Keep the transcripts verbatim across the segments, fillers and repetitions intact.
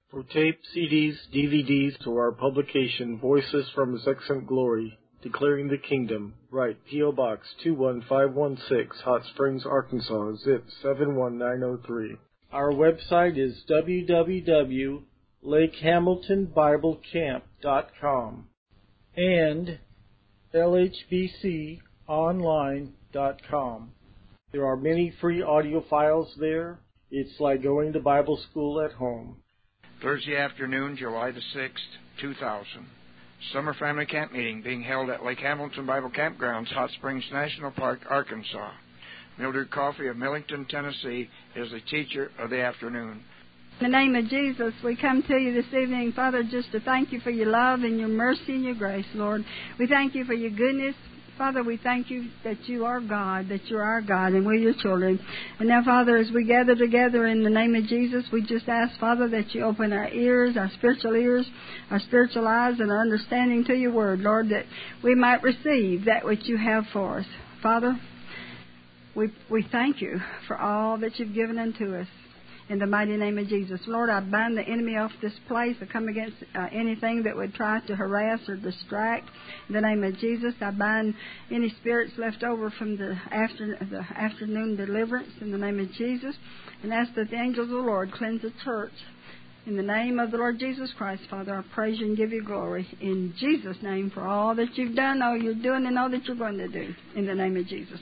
For tape, C Ds, D V Ds, or our publication, Voices from His Excellent Glory, Declaring the Kingdom, write P O. Box two one five one six, Hot Springs, Arkansas, zip seven one nine zero three. Our website is w w w dot lake hamilton bible camp dot com and l h b c online dot com. There are many free audio files there. It's like going to Bible school at home. Thursday afternoon, July the sixth, two thousand. Summer Family Camp Meeting being held at Lake Hamilton Bible Campgrounds, Hot Springs National Park, Arkansas. Mildred Coffey of Millington, Tennessee, is the teacher of the afternoon. In the name of Jesus, we come to you this evening, Father, just to thank you for your love and your mercy and your grace, Lord. We thank you for your goodness. Father, we thank you that you are God, that you're our God, and we're your children. And now, Father, as we gather together in the name of Jesus, we just ask, Father, that you open our ears, our spiritual ears, our spiritual eyes, and our understanding to your word, Lord, that we might receive that which you have for us. Father, we we thank you for all that you've given unto us. In the mighty name of Jesus. Lord, I bind the enemy off this place. I come against uh, anything that would try to harass or distract. In the name of Jesus, I bind any spirits left over from the, after, the afternoon deliverance in the name of Jesus. And ask that the angels of the Lord cleanse the church. In the name of the Lord Jesus Christ, Father, I praise you and give you glory. In Jesus' name for all that you've done, all you're doing, and all that you're going to do. In the name of Jesus.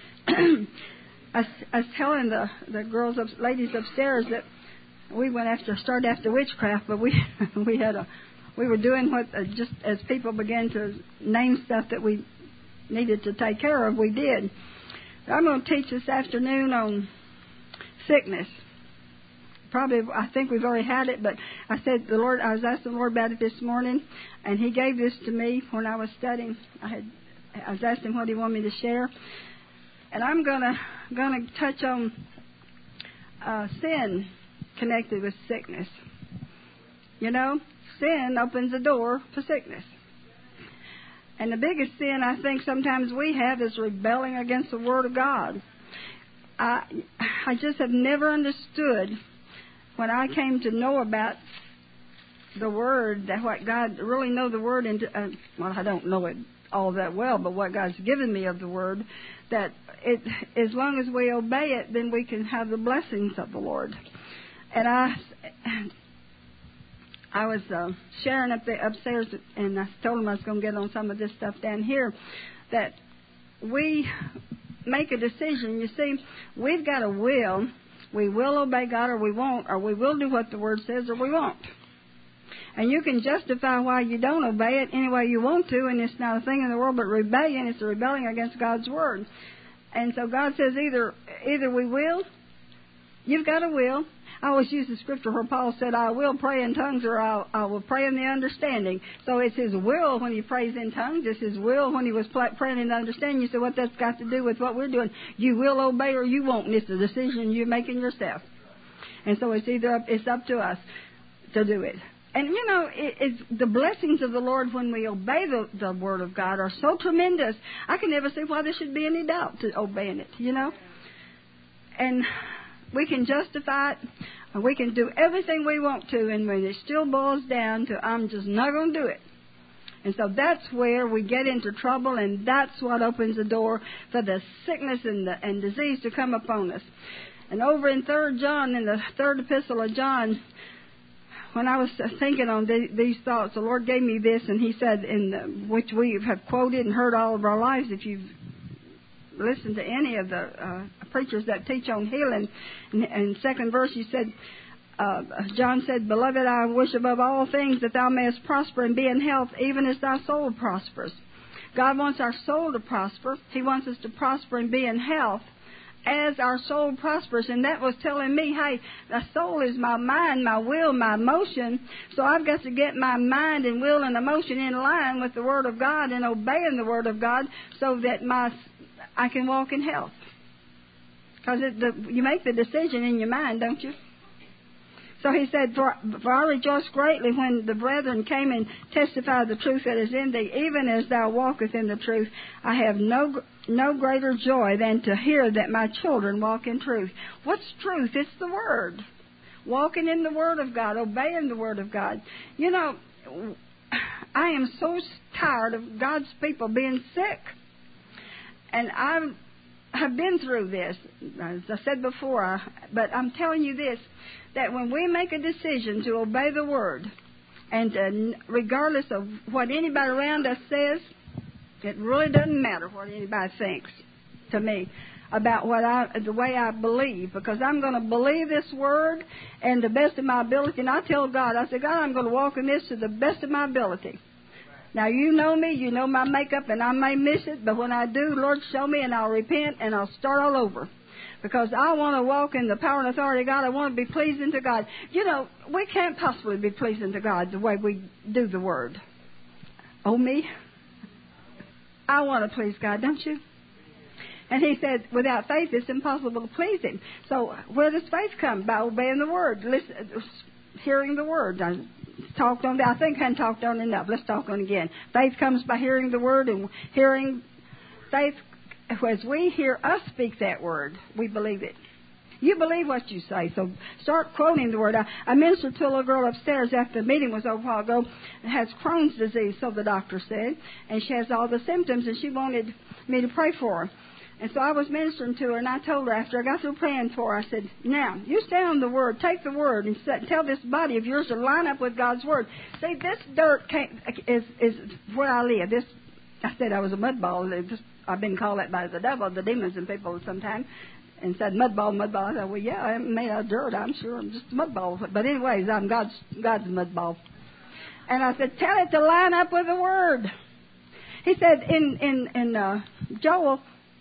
I was, I was telling the, the girls, up, ladies upstairs that we went after started after witchcraft, but we we had a we were doing what uh, just as people began to name stuff that we needed to take care of, we did. I'm going to teach this afternoon on sickness. Probably, I think we've already had it, but I said the Lord. I was asking the Lord about it this morning, and He gave this to me when I was studying. I had I was asking Him what He wanted me to share. And I'm gonna gonna touch on uh, sin connected with sickness. You know, sin opens the door for sickness. And the biggest sin I think sometimes we have is rebelling against the Word of God. I I just have never understood when I came to know about the Word, that what God really know the Word into. Uh, well, I don't know it all that well, but what God's given me of the Word, that it, as long as we obey it, then we can have the blessings of the Lord. And I, I was uh, sharing up there upstairs, and I told him I was going to get on some of this stuff down here, that we make a decision. You see, we've got a will. We will obey God or we won't, or we will do what the Word says or we won't. And you can justify why you don't obey it any way you want to, and it's not a thing in the world but rebellion. It's a rebelling against God's Word. And so God says either either we will, you've got a will. I always use the scripture where Paul said, I will pray in tongues or I'll, I will pray in the understanding. So it's His will when He prays in tongues. It's His will when He was praying in the understanding. You say, what that's got to do with what we're doing? You will obey or you won't. And it's a decision you're making yourself. And so it's either up, it's up to us to do it. And, you know, it, it's the blessings of the Lord when we obey the, the Word of God are so tremendous. I can never see why there should be any doubt to obeying it, you know. And we can justify it, and we can do everything we want to, and when it still boils down to, I'm just not going to do it. And so that's where we get into trouble, and that's what opens the door for the sickness and, the, and disease to come upon us. And over in Third John, in the third epistle of John, when I was thinking on the, these thoughts, the Lord gave me this, and He said, in the, which we have quoted and heard all of our lives, if you've listened to any of the uh, preachers that teach on healing, in, in second verse, He said, uh, John said, Beloved, I wish above all things that thou mayest prosper and be in health, even as thy soul prospers. God wants our soul to prosper. He wants us to prosper and be in health as our soul prospers. And that was telling me, hey, the soul is my mind, my will, my emotion. So I've got to get my mind and will and emotion in line with the Word of God and obeying the Word of God so that my I can walk in health. Because you make the decision in your mind, don't you? So He said, for, for I rejoice greatly when the brethren came and testified the truth that is in thee, even as thou walkest in the truth. I have no no greater joy than to hear that my children walk in truth. What's truth? It's the Word. walking in the Word of God, obeying the Word of God. You know, I am so tired of God's people being sick. And I have been through this, as I said before, I, but I'm telling you this, that when we make a decision to obey the Word, and uh, regardless of what anybody around us says, it really doesn't matter what anybody thinks to me about what I, the way I believe, because I'm going to believe this Word and the best of my ability. And I tell God, I say, God, I'm going to walk in this to the best of my ability. Now, you know me, you know my makeup, and I may miss it, but when I do, Lord, show me, and I'll repent, and I'll start all over. Because I want to walk in the power and authority of God. I want to be pleasing to God. You know, we can't possibly be pleasing to God the way we do the Word. Oh, me? I want to please God, don't you? And he said, without faith, it's impossible to please Him. So where does faith come? By obeying the Word, listen, hearing the Word. I talked on that. I think I hadn't talked on enough. Let's talk on it again. Faith comes by hearing the Word, and hearing faith, as we hear us speak that Word, we believe it. You believe what you say, so start quoting the Word. I, I ministered to a little girl upstairs after the meeting was over a while ago, has Crohn's disease, so the doctor said, and she has all the symptoms, and she wanted me to pray for her. And so I was ministering to her, and I told her after I got through praying for her, I said, now, you stand on the Word, take the Word, and set, tell this body of yours to line up with God's Word. See, this dirt can't, is, is where I live. This, I said I was a mud ball. Just, I've been called that by the devil, the demons and people sometimes. And said, mud ball, mud ball. I said, well, yeah, I'm made out of dirt, I'm sure. I'm just a mud ball. But anyways, I'm God's God's mud ball. And I said, tell it to line up with the Word. He said in, in, in uh, Joel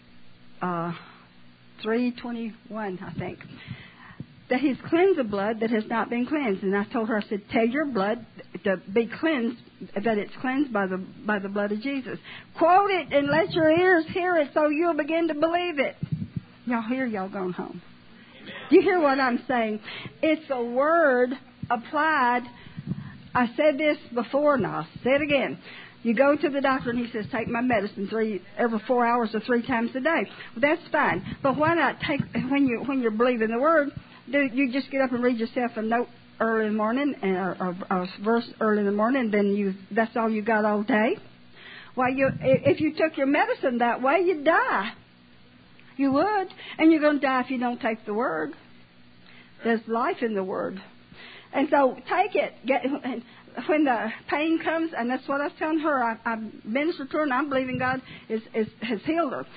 uh, three twenty-one, I think, that He's cleansed the blood that has not been cleansed. And I told her, I said, tell your blood to be cleansed, that it's cleansed by the by the blood of Jesus. Quote it and let your ears hear it so you'll begin to believe it. Y'all hear y'all going home. Amen. Do you hear what I'm saying? It's a word applied. I said this before, and I'll say it again. You go to the doctor and he says, take my medicine three every four hours or three times a day. Well, that's fine. But why not take, when, you, when you're believing the Word, do you just get up and read yourself a note early in the morning, and a, a, a verse early in the morning, and then you that's all you got all day? Why, you, if you took your medicine that way, you'd die. You would. And you're going to die if you don't take the Word. There's life in the Word. And so take it. Get, when the pain comes, and that's what I was telling her, I, I ministered to her, and I'm believing God is, is, has healed her.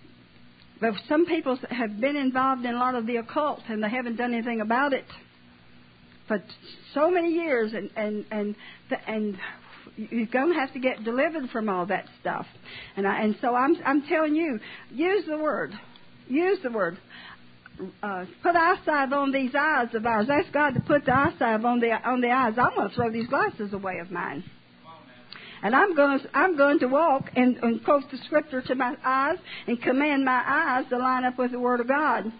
But some people have been involved in a lot of the occult, and they haven't done anything about it for so many years, and and and and you're going to have to get delivered from all that stuff. And I, and so I'm I'm telling you, use the Word, use the Word. Uh, put eyesight on these eyes of ours. Ask God to put the eyesight on the on the eyes. I'm going to throw these glasses away of mine. And I'm going to I'm going to walk and, and quote the Scripture to my eyes and command my eyes to line up with the Word of God.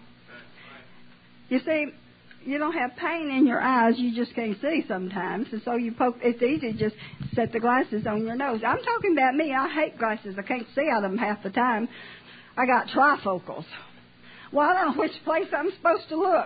You see, you don't have pain in your eyes, you just can't see sometimes. And so you poke. It's easy to just set the glasses on your nose. I'm talking about me. I hate glasses. I can't see out of them half the time. I got trifocals. Well, I don't know which place I'm supposed to look.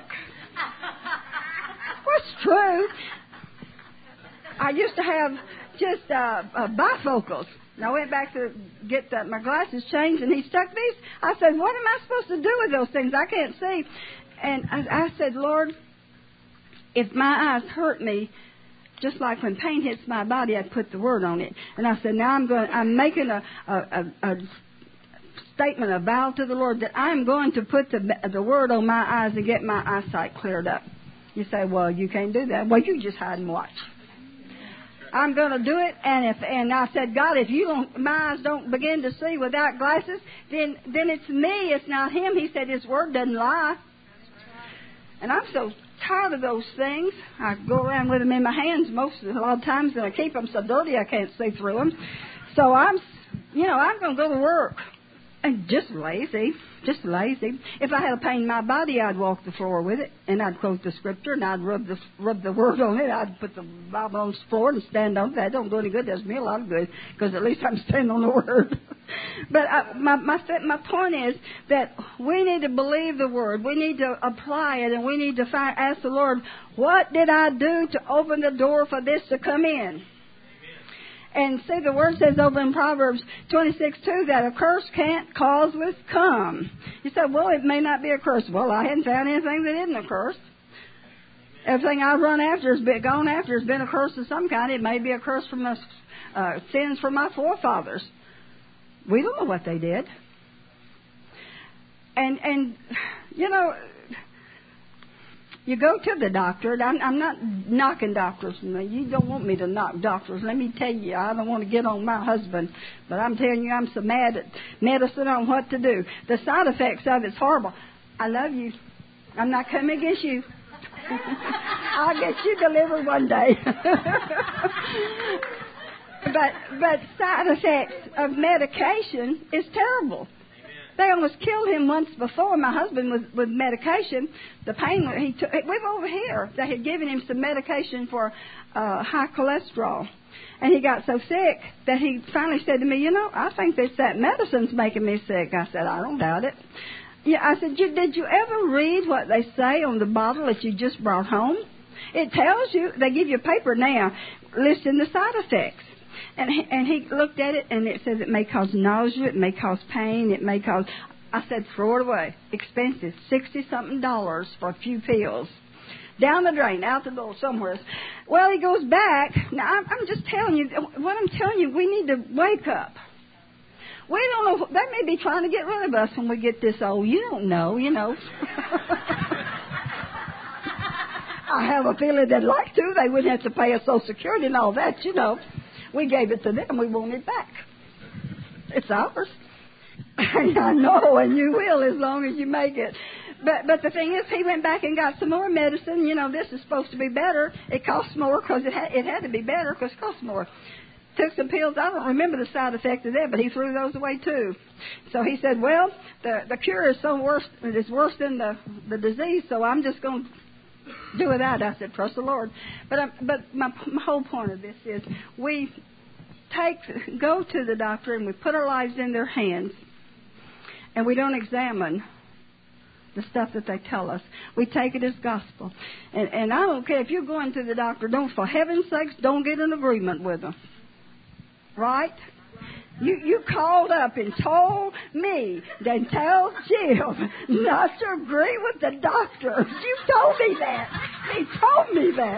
What's true? I used to have just uh, uh, bifocals. And I went back to get the, my glasses changed, and he stuck these. I said, what am I supposed to do with those things? I can't see. And I, I said, Lord, if my eyes hurt me, just like when pain hits my body, I'd put the Word on it. And I said, now I'm going. I'm making a, a, a, a statement, a vow to the Lord that I'm going to put the the Word on my eyes and get my eyesight cleared up. You say, well, you can't do that. Well, you just hide and watch. I'm going to do it, and if and I said, God, if you don't, my eyes don't begin to see without glasses, then then it's me, it's not Him. He said His Word doesn't lie. And I'm so tired of those things. I go around with them in my hands most of the, a lot of times, and I keep them so dirty I can't see through them. So I'm, you know, I'm going to go to work. And just lazy, just lazy. If I had a pain in my body, I'd walk the floor with it, and I'd quote the scripture, and I'd rub the rub the word on it. I'd put the Bible on the floor and stand on it. That don't do any good. Does me a lot of good, because at least I'm standing on the word. But I, my my my point is that we need to believe the word. We need to apply it, and we need to find, ask the Lord, what did I do to open the door for this to come in? And see, the word says over in Proverbs twenty-six two that a curse can't cause with come. You said, well, it may not be a curse. Well, I hadn't found anything that isn't a curse. Everything I've run after has been gone after has been a curse of some kind. It may be a curse from the uh, sins from my forefathers. We don't know what they did. And and you know, you go to the doctor. I'm, I'm not knocking doctors. You don't want me to knock doctors. Let me tell you, I don't want to get on my husband. But I'm telling you, I'm so mad at medicine on what to do. The side effects of it's horrible. I love you. I'm not coming against you. I'll get you delivered one day. but but side effects of medication is terrible. They almost killed him once before. My husband was with medication. The pain he took. We've over here. They had given him some medication for uh, high cholesterol, and he got so sick that he finally said to me, "You know, I think that that medicine's making me sick." I said, "I don't doubt it." Yeah, I said, "Did you ever read what they say on the bottle that you just brought home? It tells you. They give you a paper now listing the side effects." And he, and he looked at it, and it says it may cause nausea, it may cause pain, it may cause... I said, throw it away. Expensive. sixty-something dollars for a few pills. Down the drain, out the door, somewhere. Well, he goes back. Now, I'm, I'm just telling you, what I'm telling you, we need to wake up. We don't know... They may be trying to get rid of us when we get this old. You don't know, you know. I have a feeling they'd like to. They wouldn't have to pay us Social Security and all that, you know. We gave it to them. We want it back. It's ours. I know, and you will as long as you make it. But but the thing is, he went back and got some more medicine. You know, this is supposed to be better. It costs more because it, ha- it had to be better because it costs more. Took some pills. I don't remember the side effect of that, but he threw those away too. So he said, well, the, the cure is so worse, it is worse than the, the disease, so I'm just going to do without. I said, trust the Lord. But um, but my, my whole point of this is we take go to the doctor and we put our lives in their hands, and we don't examine the stuff that they tell us. We take it as gospel. And, and I don't care if you're going to the doctor, don't, for heaven's sakes, don't get an agreement with them. Right? You you called up and told me, then tell Jim not to agree with the doctor. You told me that. He told me that.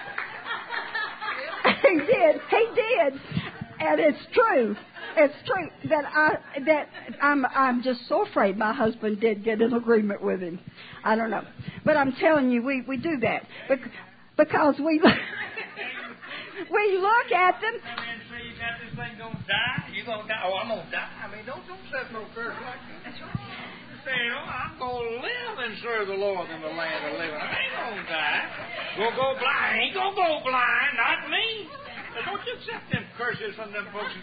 He did. He did. And it's true. It's true that I that I'm I'm just so afraid my husband did get an agreement with him. I don't know, but I'm telling you, we we do that because we we look at them. You got this thing gonna die? You gonna die? Oh, I'm gonna die. I mean, don't don't set no curse like that. Say, you know, I'm gonna live and serve the Lord in the land of living. I ain't gonna die. Gonna go blind? I ain't gonna go blind. Not me. But don't you accept them curses from them folks.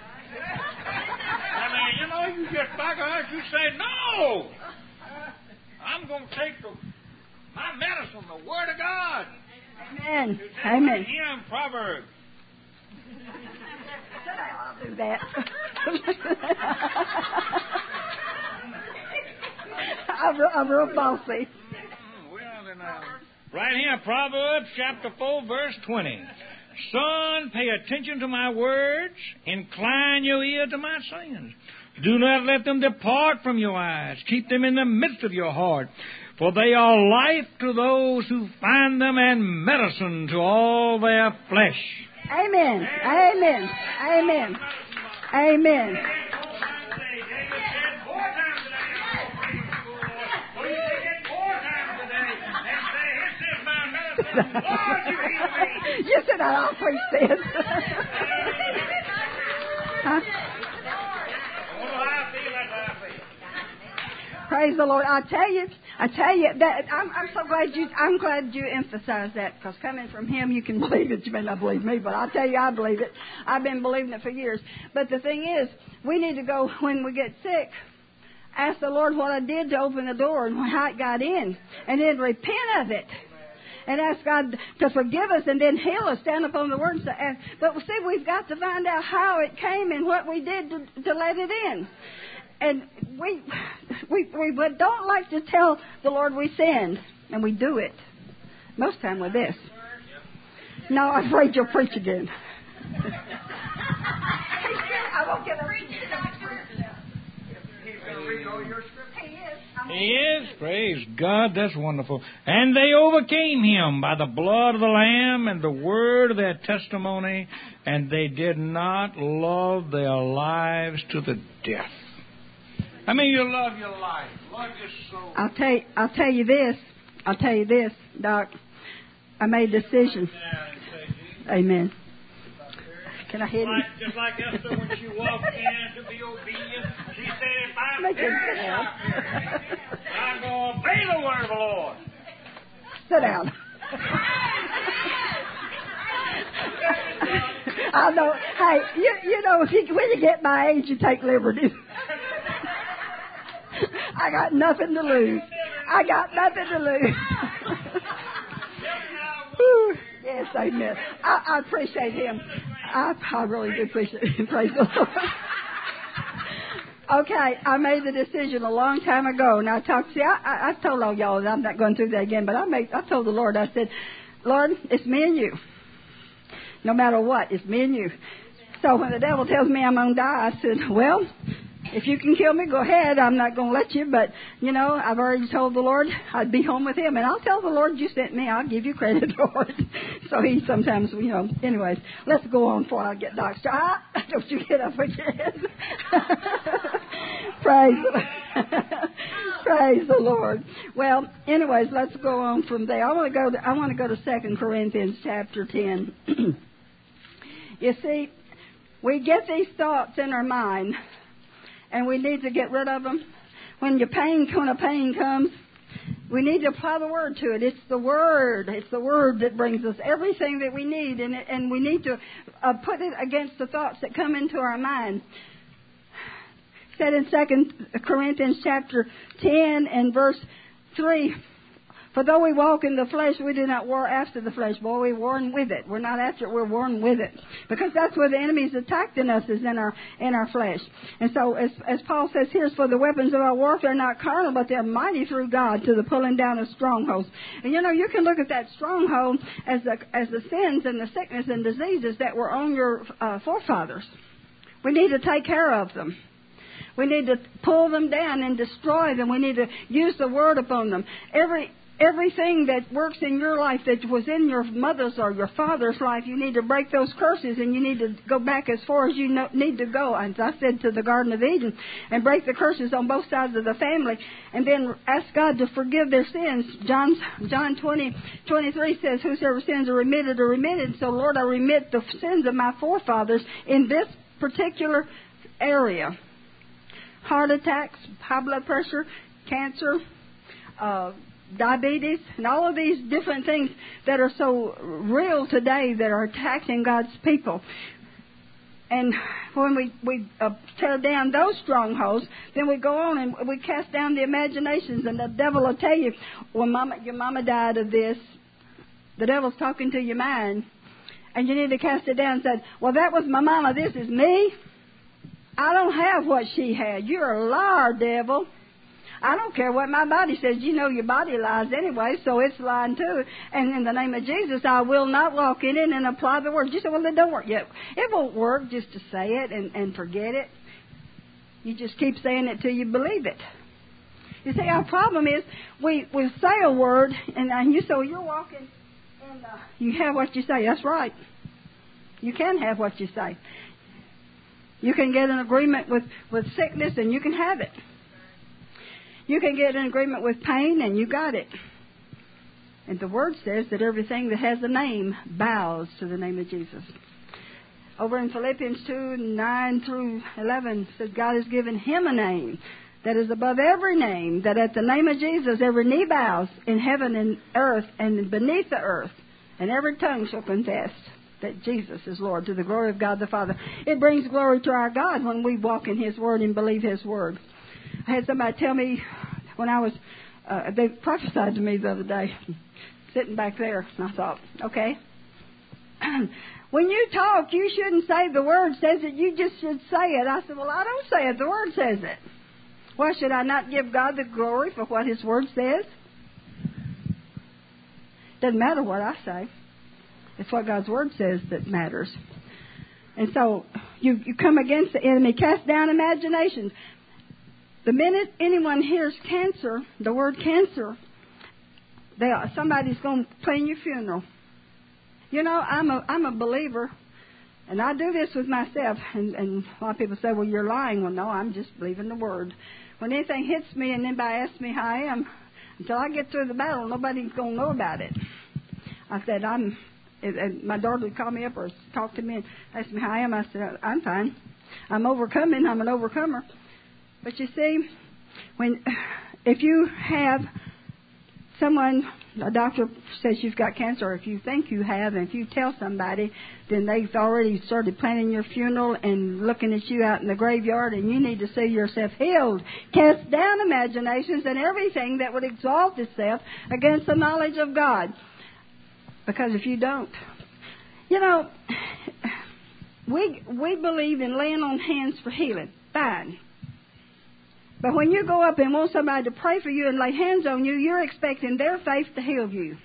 I mean, you know, you get back on it, you say no. I'm gonna take the, my medicine, the Word of God. Amen. You Amen. Here in Proverbs. I'll do that. I'm, I'm real bossy. Well, then, uh, right here, Proverbs chapter four, verse twenty. Son, pay attention to my words. Incline your ear to my sayings. Do not let them depart from your eyes. Keep them in the midst of your heart. For they are life to those who find them and medicine to all their flesh. Amen. Amen. Amen. Amen. You said that all preach this. Huh? Praise the Lord. I tell you, I tell you that I'm, I'm so glad you. I'm glad you emphasized that, because coming from him, you can believe it. You may not believe me, but I tell you, I believe it. I've been believing it for years. But the thing is, we need to go when we get sick. ask the Lord what I did to open the door and how it got in. And then repent of it. And ask God to forgive us and then heal us. Stand upon the Word. And, but see, we've got to find out how it came and what we did to, to let it in. And we, we, we don't like to tell the Lord we sinned. And we do it. Most time with this. No, I'm afraid you'll preach again. I won't get a read. He's going to read all your scripture. He is. He is. Praise God. That's wonderful. And they overcame him by the blood of the Lamb and the word of their testimony, and they did not love their lives to the death. I mean, you love your life. Love your soul. I'll tell you, I'll tell you this. I'll tell you this, Doc. I made a decision. Amen. Can I hit him? Like, just like Esther when she walked in to be obedient, she said, if I Make him perish sit down. out here, I'm going to obey the word of the Lord. Sit down. I know. Hey, you, you know, if you, when you get my age, you take liberties. I got nothing to lose. I got nothing to lose. Whew. Yes, amen. I, I appreciate him. I, I really do appreciate him. Praise the Lord. Okay, I made the decision a long time ago. Now, I talked. See, I, I, I told all y'all that I'm not going through that again. But I made. I told the Lord. I said, Lord, it's me and you. No matter what, it's me and you. So when the devil tells me I'm going to die, I said, well, if you can kill me, go ahead. I'm not going to let you. But, you know, I've already told the Lord I'd be home with him. And I'll tell the Lord you sent me. I'll give you credit for it. So he sometimes, you know, anyways, let's go on before I get Doctor Ah, don't you get up again. Praise the Praise the Lord. Well, anyways, let's go on from there. I want to go to, I want to go to Second Corinthians chapter ten. You see, we get these thoughts in our mind, and we need to get rid of them. When your pain, when a pain comes, we need to apply the Word to it. It's the Word. It's the Word that brings us everything that we need, and and we need to uh, put it against the thoughts that come into our mind. It said in Second Corinthians chapter ten and verse three. For though we walk in the flesh, we do not war after the flesh. Boy, we're warring with it. We're not after it, we're warring with it. Because that's where the enemy's attacking us, is in our in our flesh. And so, as, as Paul says here, for the weapons of our warfare are not carnal, but they're mighty through God to the pulling down of strongholds. And you know, you can look at that stronghold as the, as the sins and the sickness and diseases that were on your uh, forefathers. We need to take care of them. We need to pull them down and destroy them. We need to use the Word upon them. Every Everything that works in your life that was in your mother's or your father's life, you need to break those curses, and you need to go back as far as you know, need to go. As I said, to the Garden of Eden, and break the curses on both sides of the family, and then ask God to forgive their sins. John John twenty twenty-three says, "Whosoever sins are remitted are remitted." So, Lord, I remit the sins of my forefathers in this particular area: heart attacks, high blood pressure, cancer, Uh, diabetes, and all of these different things that are so real today that are attacking God's people. And when we, we uh, tear down those strongholds, then we go on and we cast down the imaginations, and the devil will tell you, well, mama, your mama died of this. The devil's talking to your mind, and you need to cast it down and say, well, that was my mama, this is me. I don't have what she had. You're a liar, devil. I don't care what my body says. You know your body lies anyway, so it's lying too. And in the name of Jesus, I will not walk in it and apply the word. You say, well, it don't work yet. It won't work just to say it and, and forget it. You just keep saying it till you believe it. You see, our problem is we, we say a word, and, and you say, well, you're walking, and uh, you have what you say. That's right. You can have what you say. You can get an agreement with, with sickness, and you can have it. You can get an agreement with pain, and you got it. And the Word says that everything that has a name bows to the name of Jesus. Over in Philippians two, nine through eleven, says God has given him a name that is above every name, that at the name of Jesus every knee bows in heaven and earth and beneath the earth, and every tongue shall confess that Jesus is Lord, to the glory of God the Father. It brings glory to our God when we walk in His Word and believe His Word. I had somebody tell me when I was, uh, they prophesied to me the other day, sitting back there, and I thought, okay. When you talk, you shouldn't say the Word says it, you just should say it. I said, well, I don't say it, the Word says it. Why should I not give God the glory for what His Word says? Doesn't matter what I say. It's what God's Word says that matters. And so you, you come against the enemy, cast down imaginations. The minute anyone hears cancer, the word cancer, they are, somebody's going to plan your funeral. You know, I'm a I'm a believer, and I do this with myself. And, and a lot of people say, well, you're lying. Well, no, I'm just believing the Word. When anything hits me and anybody asks me how I am, until I get through the battle, nobody's going to know about it. I said, I'm, and my daughter would call me up or talk to me and ask me how I am. I said, I'm fine. I'm overcoming. I'm an overcomer. But you see, when if you have someone, a doctor says you've got cancer, or if you think you have, and if you tell somebody, then they've already started planning your funeral and looking at you out in the graveyard, and you need to see yourself healed. Cast down imaginations and everything that would exalt itself against the knowledge of God. Because if you don't, you know, we we believe in laying on hands for healing. Fine. But when you go up and want somebody to pray for you and lay hands on you, you're expecting their faith to heal you.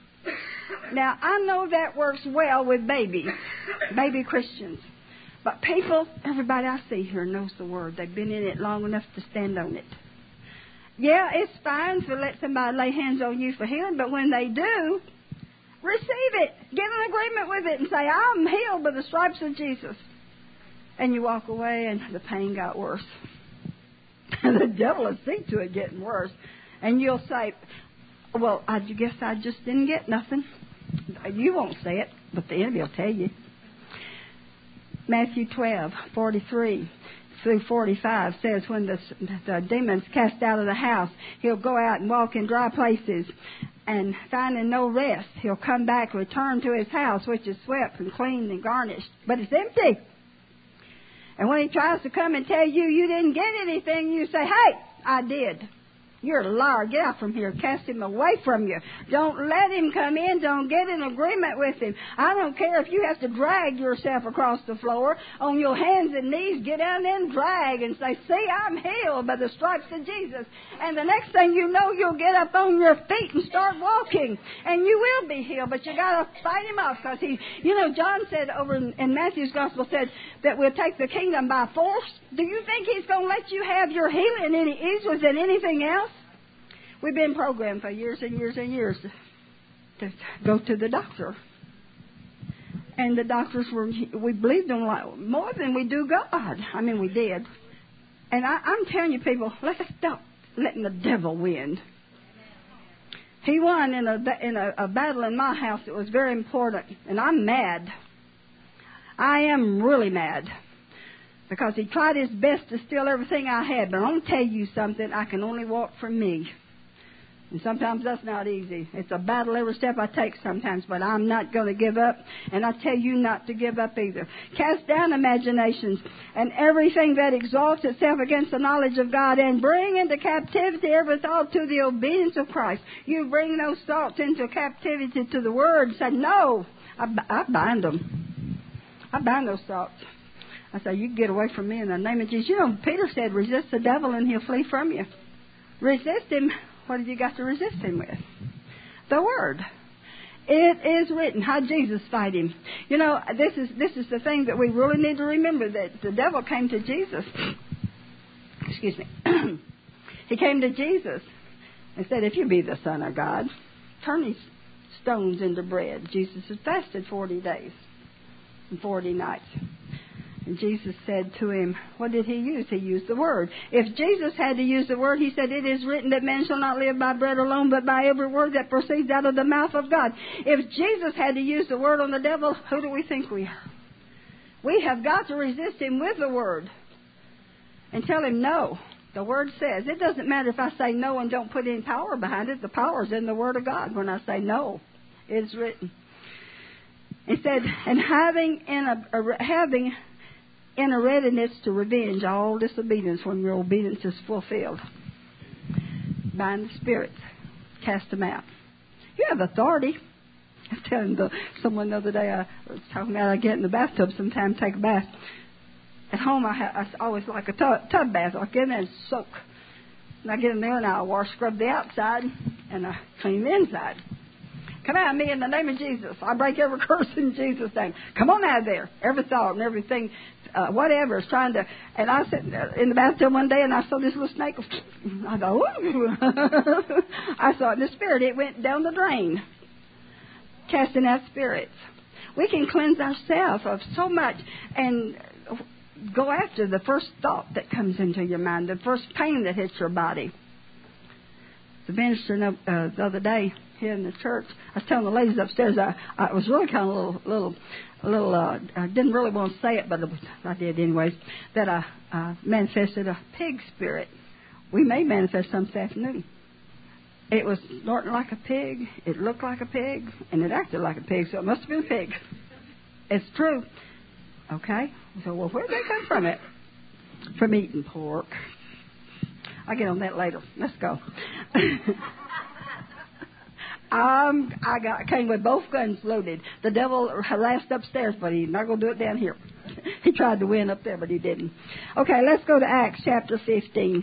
Now, I know that works well with babies, baby Christians. But people, everybody I see here knows the Word. They've been in it long enough to stand on it. Yeah, it's fine to let somebody lay hands on you for healing, but when they do, receive it. Get an agreement with it and say, I'm healed by the stripes of Jesus. And you walk away and the pain got worse. The devil will see to it getting worse. And you'll say, well, I guess I just didn't get nothing. You won't say it, but the enemy will tell you. Matthew twelve, forty-three through forty-five says when the, the demon's cast out of the house, he'll go out and walk in dry places, and finding no rest, he'll come back, return to his house, which is swept and cleaned and garnished, but it's empty. And when he tries to come and tell you you didn't get anything, you say, hey, I did. You're a liar. Get out from here. Cast him away from you. Don't let him come in. Don't get in agreement with him. I don't care if you have to drag yourself across the floor on your hands and knees. Get down there and drag and say, see, I'm healed by the stripes of Jesus. And the next thing you know, you'll get up on your feet and start walking. And you will be healed. But you got to fight him off because he, you know, John said over in, in Matthew's gospel said that we'll take the kingdom by force. Do you think he's going to let you have your healing any easier than anything else? We've been programmed for years and years and years to, to go to the doctor. And the doctors were, we believed them like, more than we do God. I mean, we did. And I, I'm telling you people, let's stop letting the devil win. He won in a, in a, a battle in my house that was very important. And I'm mad. I am really mad. Because he tried his best to steal everything I had. But I'm going to tell you something, I can only walk for me. And sometimes that's not easy. It's a battle every step I take sometimes, but I'm not going to give up. And I tell you not to give up either. Cast down imaginations and everything that exalts itself against the knowledge of God, and bring into captivity every thought to the obedience of Christ. You bring those thoughts into captivity to the Word. Say, no, I, I bind them. I bind those thoughts. I say, you get away from me in the name of Jesus. You know, Peter said, resist the devil and he'll flee from you. Resist him. What have you got to resist him with? The Word. It is written. How Jesus fight him. You know, this is this is the thing that we really need to remember, that the devil came to Jesus. Excuse me. He came to Jesus and said, if you be the Son of God, turn these stones into bread. Jesus had fasted forty days and forty nights. And Jesus said to him, what did he use? He used the Word. If Jesus had to use the Word, he said, it is written that man shall not live by bread alone, but by every word that proceeds out of the mouth of God. If Jesus had to use the Word on the devil, who do we think we are? We have got to resist him with the Word and tell him no. The Word says. It doesn't matter if I say no and don't put any power behind it. The power is in the Word of God when I say no. It's written. It said, and having in a, a having in a readiness to revenge all disobedience when your obedience is fulfilled. Bind the spirits. Cast them out. You have authority. I was telling the, someone the other day, I was talking about I get in the bathtub sometimes, take a bath. At home, I, ha- I always like a tub, tub bath. I get in there and soak. And I get in there and I wash, scrub the outside, and I clean the inside. Come out of me in the name of Jesus. I break every curse in Jesus' name. Come on out of there. Every thought and everything, uh, whatever is trying to... And I sat in the bathtub one day and I saw this little snake. I go, ooh. I saw it in the spirit. It went down the drain, casting out spirits. We can cleanse ourselves of so much and go after the first thought that comes into your mind, the first pain that hits your body. The minister uh, the other day here in the church, I was telling the ladies upstairs, I, I was really kind of a little, little, a little. Uh, I didn't really want to say it, but it was, I did anyways. That I uh, manifested a pig spirit. We may manifest some this afternoon. It was snorting like a pig. It looked like a pig, and it acted like a pig, so it must have been a pig. It's true. Okay. So, well, where did that come from? It from eating pork. I'll get on that later. Let's go. um, I got came with both guns loaded. The devil harassed upstairs, but he's not going to do it down here. He tried to win up there, but he didn't. Okay, let's go to Acts chapter fifteen.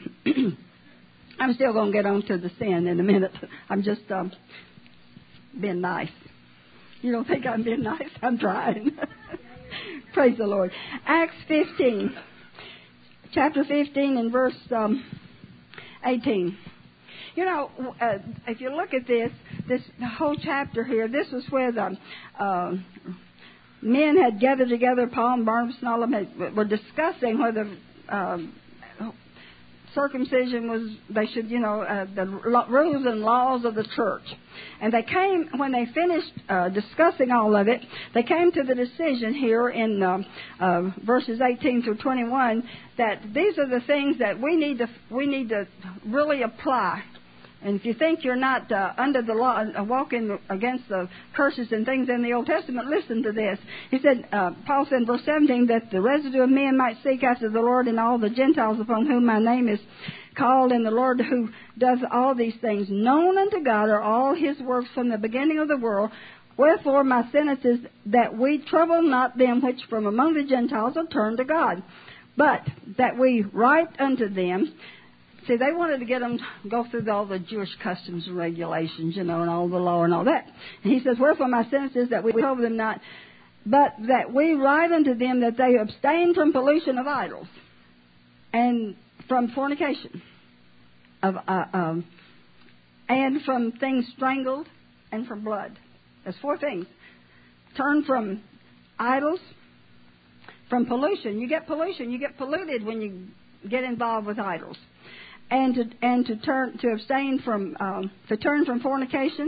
I'm still going to get on to the sin in a minute. I'm just um, being nice. You don't think I'm being nice? I'm trying. Praise the Lord. Acts fifteen. Chapter fifteen and verse um, eighteen. You know, uh, if you look at this, this whole chapter here, this was where the uh, men had gathered together, Paul and Barnabas and all of them had, were discussing whether um, circumcision was, they should, you know, uh, the rules and laws of the church. And they came, when they finished uh, discussing all of it, they came to the decision here in uh, uh, verses eighteen through twenty-one that these are the things that we need to we need to really apply. And if you think you're not uh, under the law, uh, walking against the curses and things in the Old Testament, listen to this. He said, uh, Paul said in verse seventeen, that the residue of men might seek after the Lord, and all the Gentiles upon whom my name is called, and the Lord who does all these things. Known unto God are all his works from the beginning of the world. Wherefore my sentence is that we trouble not them which from among the Gentiles are turned to God, but that we write unto them. See, they wanted to get them to go through all the Jewish customs and regulations, you know, and all the law and all that. And he says, wherefore my sentence is that we trouble them not, but that we write unto them that they abstain from pollution of idols, and from fornication, of uh, um, and from things strangled, and from blood. There's four things. Turn from idols, from pollution. You get pollution. You get polluted when you get involved with idols. And to and to turn to abstain from um, to turn from fornication,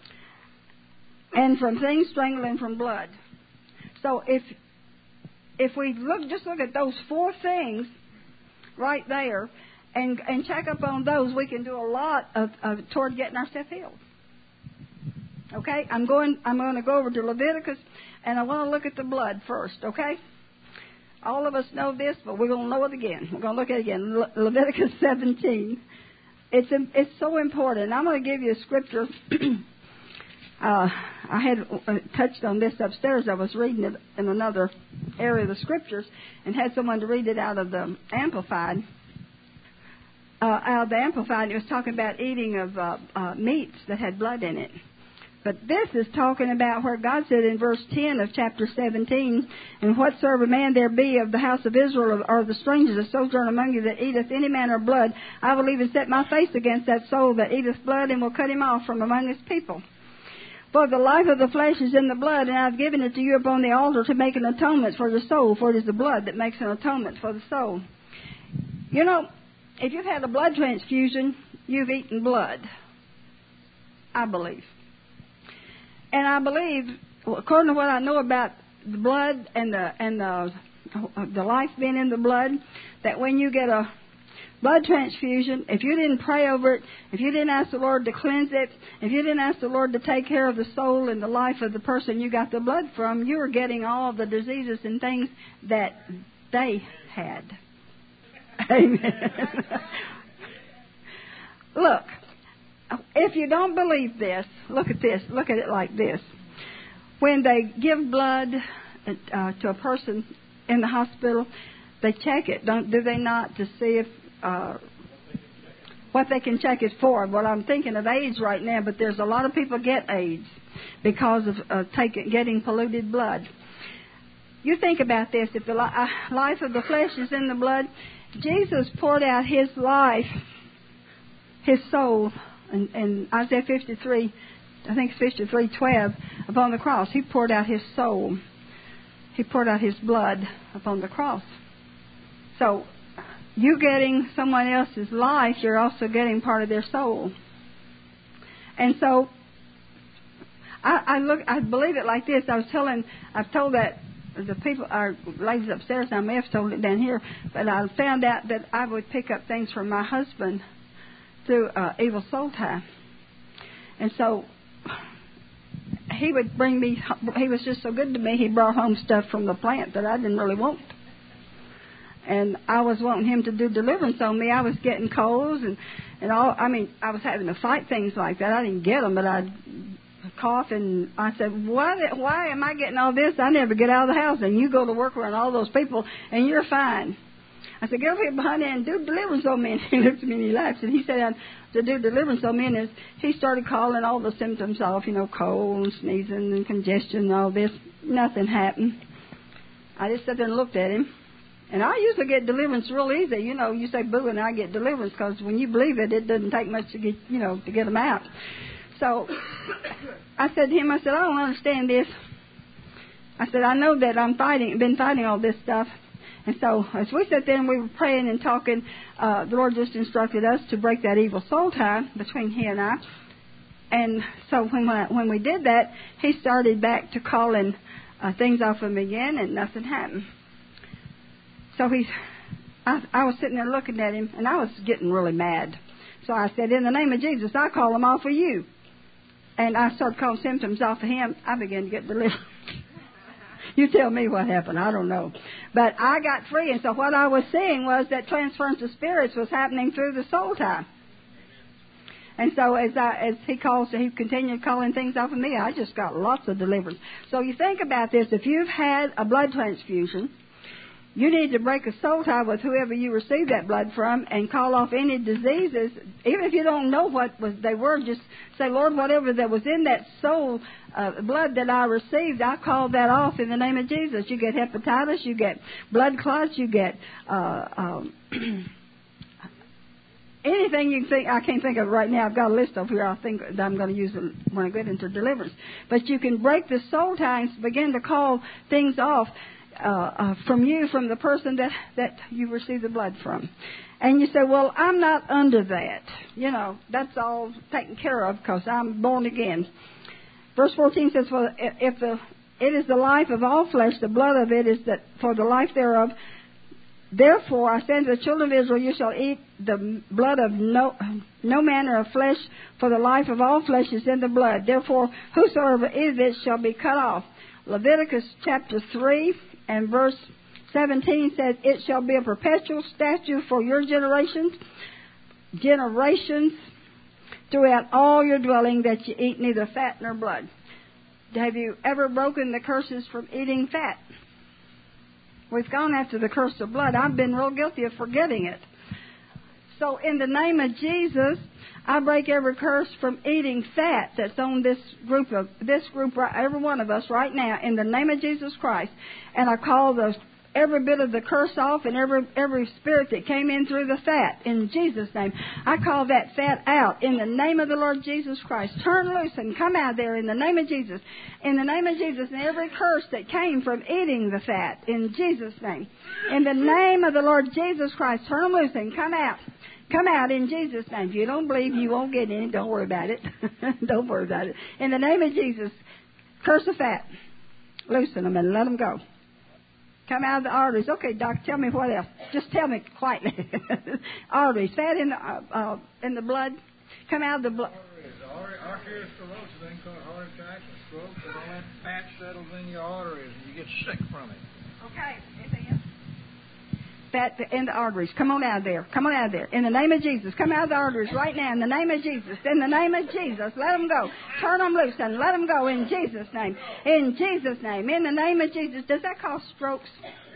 and from things strangled, and from blood. So if if we look just look at those four things right there, and and check up on those, we can do a lot of, of toward getting ourselves healed. Okay, I'm going I'm going to go over to Leviticus, and I want to look at the blood first. Okay. All of us know this, but we're going to know it again. We're going to look at it again. Le- Leviticus seventeen. It's it's so important. I'm going to give you a scripture. uh, I had uh, touched on this upstairs. I was reading it in another area of the scriptures and had someone to read it out of the Amplified. Uh, out of the Amplified, it was talking about eating of uh, uh, meats that had blood in it. But this is talking about where God said in verse ten of chapter seventeen, and whatsoever man there be of the house of Israel or the strangers that sojourn among you that eateth any manner of blood, I will even set my face against that soul that eateth blood, and will cut him off from among his people. For the life of the flesh is in the blood, and I have given it to you upon the altar to make an atonement for the soul, for it is the blood that makes an atonement for the soul. You know, if you've had a blood transfusion, you've eaten blood, I believe. And I believe, according to what I know about the blood and the and the the life being in the blood, that when you get a blood transfusion, if you didn't pray over it, if you didn't ask the Lord to cleanse it, if you didn't ask the Lord to take care of the soul and the life of the person you got the blood from, you were getting all of the diseases and things that they had. Amen. Look, if you don't believe this, look at this. Look at it like this. When they give blood uh, to a person in the hospital, they check it, don't do they not, to see if uh, what they can check it for. Well, I'm thinking of AIDS right now, but there's a lot of people get AIDS because of uh, taking getting polluted blood. You think about this: if the li- uh, life of the flesh is in the blood, Jesus poured out His life, His soul, in, in Isaiah fifty-three, I think it's fifty-three twelve, upon the cross. He poured out His soul. He poured out His blood upon the cross. So, you getting someone else's life, you're also getting part of their soul. And so, I, I look, I believe it like this. I was telling, I've told that the people, our ladies upstairs, I may have told it down here, but I found out that I would pick up things from my husband through uh, evil soul tie. And so, he would bring me, he was just so good to me, he brought home stuff from the plant that I didn't really want. And I was wanting him to do deliverance on me. I was getting colds and, and all. I mean, I was having to fight things like that. I didn't get them, but I'd cough. And I said, why, why am I getting all this? I never get out of the house. And you go to work around all those people, and you're fine. I said, get over here behind there and do deliverance on me. And he looked at me and he laughed. And he said, to do deliverance on me. And as he started calling all the symptoms off, you know, cold and sneezing and congestion and all this. Nothing happened. I just sat there and looked at him. And I usually get deliverance real easy. You know, you say boo and I get deliverance because when you believe it, it doesn't take much to get, you know, to get them out. So I said to him, I said, I don't understand this. I said, I know that I'm fighting, been fighting all this stuff. And so as we sat there and we were praying and talking, uh, the Lord just instructed us to break that evil soul tie between he and I. And so when I, when we did that, he started back to calling uh, things off of me again, and nothing happened. So he, I, I was sitting there looking at him, and I was getting really mad. So I said, in the name of Jesus, I call them off of you. And I started calling symptoms off of him. I began to get delivered. You tell me what happened. I don't know. But I got free, and so what I was seeing was that transference of spirits was happening through the soul tie. And so as I, as he calls, he continued calling things off of me, I just got lots of deliverance. So you think about this. If you've had a blood transfusion, you need to break a soul tie with whoever you receive that blood from and call off any diseases. Even if you don't know what was they were, just say, Lord, whatever that was in that soul uh, blood that I received, I call that off in the name of Jesus. You get hepatitis, you get blood clots, you get uh, um, anything you can think. I can't think of it right now. I've got a list over here. I think that I'm going to use it when I get into deliverance. But you can break the soul tie and begin to call things off. Uh, uh, from you, from the person that, that you receive the blood from. And you say, well, I'm not under that. You know, that's all taken care of because I'm born again. Verse fourteen says, well, if the, it is the life of all flesh, the blood of it is that for the life thereof. Therefore, I say to the children of Israel, you shall eat the blood of no, no manner of flesh, for the life of all flesh is in the blood. Therefore, whosoever eateth it shall be cut off. Leviticus chapter three and verse seventeen says, it shall be a perpetual statute for your generations, generations throughout all your dwelling, that you eat neither fat nor blood. Have you ever broken the curses from eating fat? We've gone after the curse of blood. I've been real guilty of forgetting it. So in the name of Jesus, I break every curse from eating fat that's on this group of this group, every one of us right now, in the name of Jesus Christ. And I call those every bit of the curse off and every every spirit that came in through the fat in Jesus' name. I call that fat out in the name of the Lord Jesus Christ. Turn loose and come out there in the name of Jesus. In the name of Jesus, and every curse that came from eating the fat in Jesus' name. In the name of the Lord Jesus Christ, turn loose and come out. Come out in Jesus' name. If you don't believe, you won't get any. Don't worry about it. Don't worry about it. In the name of Jesus, curse the fat. Loosen them and let them go. Come out of the arteries. Okay, Doc, tell me what else. Just tell me quietly. Arteries. Fat in the, uh, uh, in the blood. Come out of the blood. Arteriosclerosis, then called heart attacks and strokes, and all that fat settles in your arteries, and you get sick from it. Okay. Anything else? fat in the arteries. Come on out of there. Come on out of there. In the name of Jesus. Come out of the arteries right now. In the name of Jesus. In the name of Jesus. Let them go. Turn them loose and let them go in Jesus' name. In Jesus' name. In the name of Jesus. Does that cause strokes?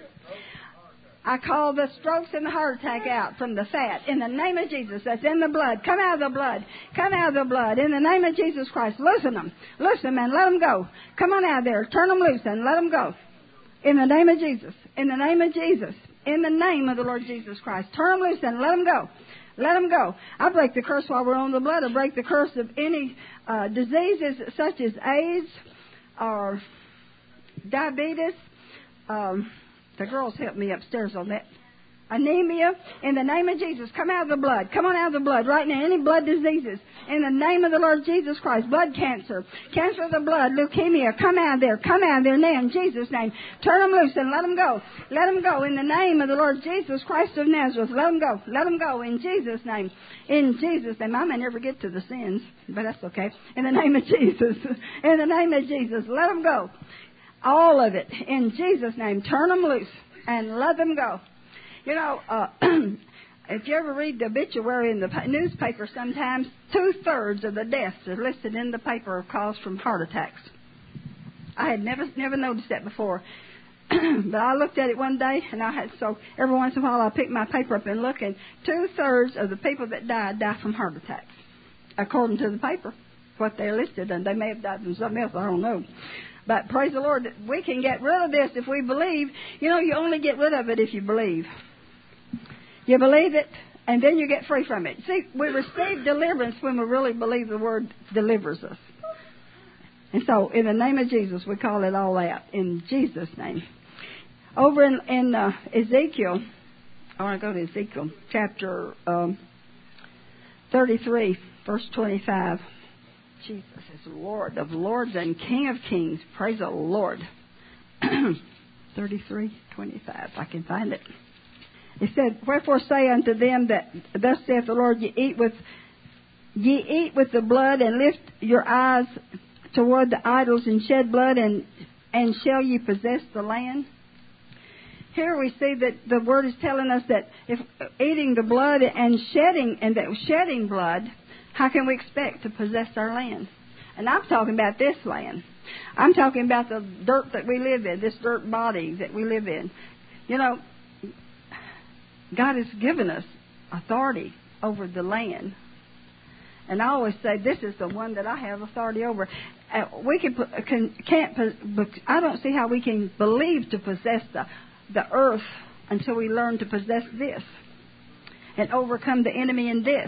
I call the strokes and the heart attack out from the fat. In the name of Jesus, that's in the blood. Come out of the blood. Come out of the blood. In the name of Jesus Christ, loosen them. Loosen them and let them go. Come on out of there. Turn them loose and let them go. In the name of Jesus. In the name of Jesus. In the name of the Lord Jesus Christ. Turn them loose and let them go. Let them go. I break the curse while we're on the blood. I break the curse of any uh, diseases such as AIDS or diabetes. Um... The girls help me upstairs on that. Anemia. In the name of Jesus, come out of the blood. Come on out of the blood right now. Any blood diseases. In the name of the Lord Jesus Christ. Blood cancer. Cancer of the blood. Leukemia. Come out of there. Come out of there now in Jesus' name. Turn them loose and let them go. Let them go in the name of the Lord Jesus Christ of Nazareth. Let them go. Let them go in Jesus' name. In Jesus' name. I may never get to the sins, but that's okay. In the name of Jesus. In the name of Jesus. Let them go. All of it. In Jesus' name. Turn them loose and let them go. You know, uh, if you ever read the obituary in the newspaper sometimes, two-thirds of the deaths are listed in the paper are caused from heart attacks. I had never never noticed that before. But I looked at it one day, and I had so every once in a while I pick my paper up and look, and two-thirds of the people that died die from heart attacks, according to the paper, what they listed. And they may have died from something else, I don't know. But praise the Lord, we can get rid of this if we believe. You know, you only get rid of it if you believe. You believe it, and then you get free from it. See, we receive deliverance when we really believe the Word delivers us. And so, in the name of Jesus, we call it all out. In Jesus' name. Over in, in uh, Ezekiel, I want to go to Ezekiel, chapter um, thirty-three, verse twenty-five. Jesus is Lord of lords and King of kings. Praise the Lord. thirty-three twenty-five. I can find it. It said, wherefore say unto them that thus saith the Lord, ye eat with ye eat with the blood, and lift your eyes toward the idols, and shed blood, and and shall ye possess the land? Here we see that the word is telling us that if eating the blood and shedding and that shedding blood, how can we expect to possess our land? And I'm talking about this land. I'm talking about the dirt that we live in, this dirt body that we live in. You know, God has given us authority over the land. And I always say, this is the one that I have authority over. Uh, we can, can, can't, I don't see how we can believe to possess the, the earth until we learn to possess this and overcome the enemy in this.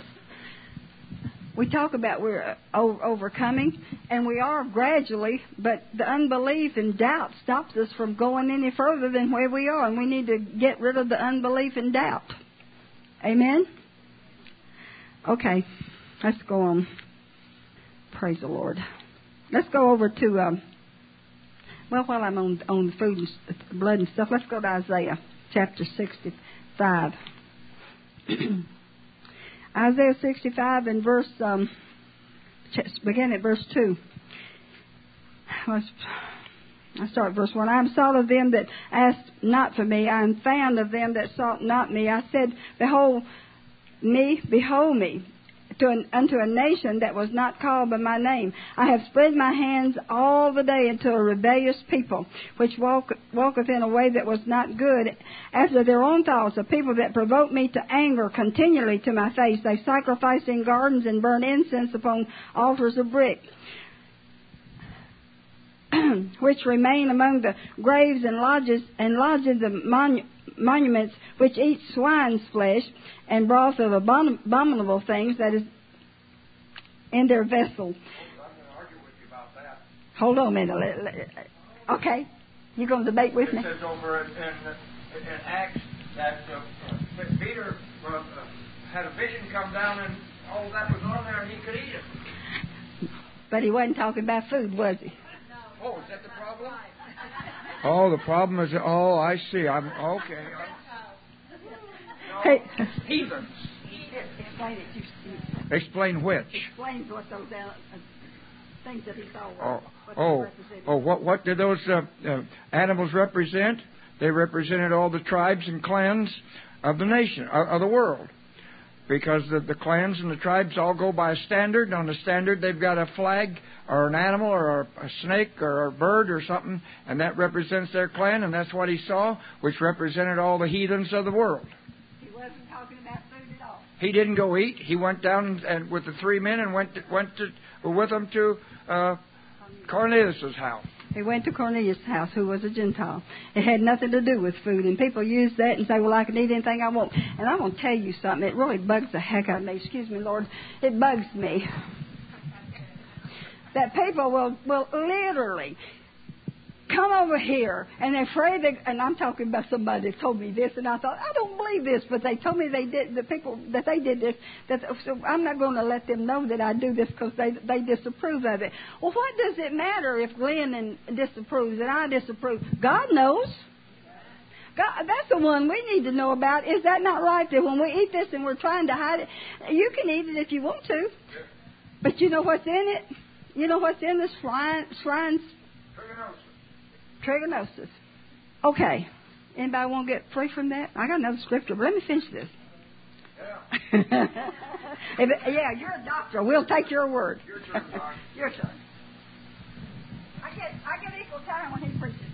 We talk about we're overcoming, and we are gradually, but the unbelief and doubt stops us from going any further than where we are, and we need to get rid of the unbelief and doubt. Amen? Okay, let's go on. Praise the Lord. Let's go over to, um, well, while I'm on, on the food and st- blood and stuff, let's go to Isaiah chapter sixty-five. Isaiah sixty-five and verse, um, begin at verse two. Let's, I start at verse one. I am sought of them that asked not for me. I am found of them that sought not me. I said, behold me, behold me, to an, unto a nation that was not called by my name. I have spread my hands all the day unto a rebellious people, which walk, walketh in a way that was not good, after their own thoughts, a people that provoke me to anger continually to my face. They sacrifice in gardens and burn incense upon altars of brick, which remain among the graves and lodges and lodges of monu- monuments, which eat swine's flesh and broth of abom- abominable things that is in their vessel. I'm going to argue with you about that. Hold on a minute. Okay. You're going to debate with it me? It says over in, in, in Acts that uh, Peter uh, had a vision come down and all that was on there and he could eat it. But he wasn't talking about food, was he? Oh, is that the problem? Oh, the problem is, oh, I see. I'm okay. Hey, heathens. Explain it. You, you, Explain which? Explain what those uh, things that he saw were. Oh, what oh, oh! What what did those uh, uh, animals represent? they represented all the tribes and clans of the nation, of the world. Because the, the clans and the tribes all go by a standard. And on the standard, they've got a flag or an animal or a, a snake or a bird or something, and that represents their clan, and that's what he saw, which represented all the heathens of the world. He wasn't talking about food at all. He didn't go eat. He went down and, and with the three men and went to, went to with them to uh, Cornelius' house. He went to Cornelius' house, who was a Gentile. It had nothing to do with food. And people use that and say, well, I can eat anything I want. And I'm going to tell you something. It really bugs the heck out of me. Excuse me, Lord. It bugs me. That people will, will literally come over here and they're afraid they, and I'm talking about somebody that told me this, and I thought, I don't believe this, but they told me they did, the people, that they did this, that, so I'm not going to let them know that I do this because they, they disapprove of it. Well, what does it matter if Glenn and disapproves and I disapprove? God knows. God, that's the one we need to know about. Is that not right? That when we eat this and we're trying to hide it, you can eat it if you want to, but you know what's in it? You know what's in the shrine, shrines? Trigonosis. Okay. Anybody want to get free from that? I got another scripture, but let me finish this. Yeah, if it, yeah you're a doctor. We'll take your word. Your turn, Doc. Your turn. I get, I get equal time when he preaches.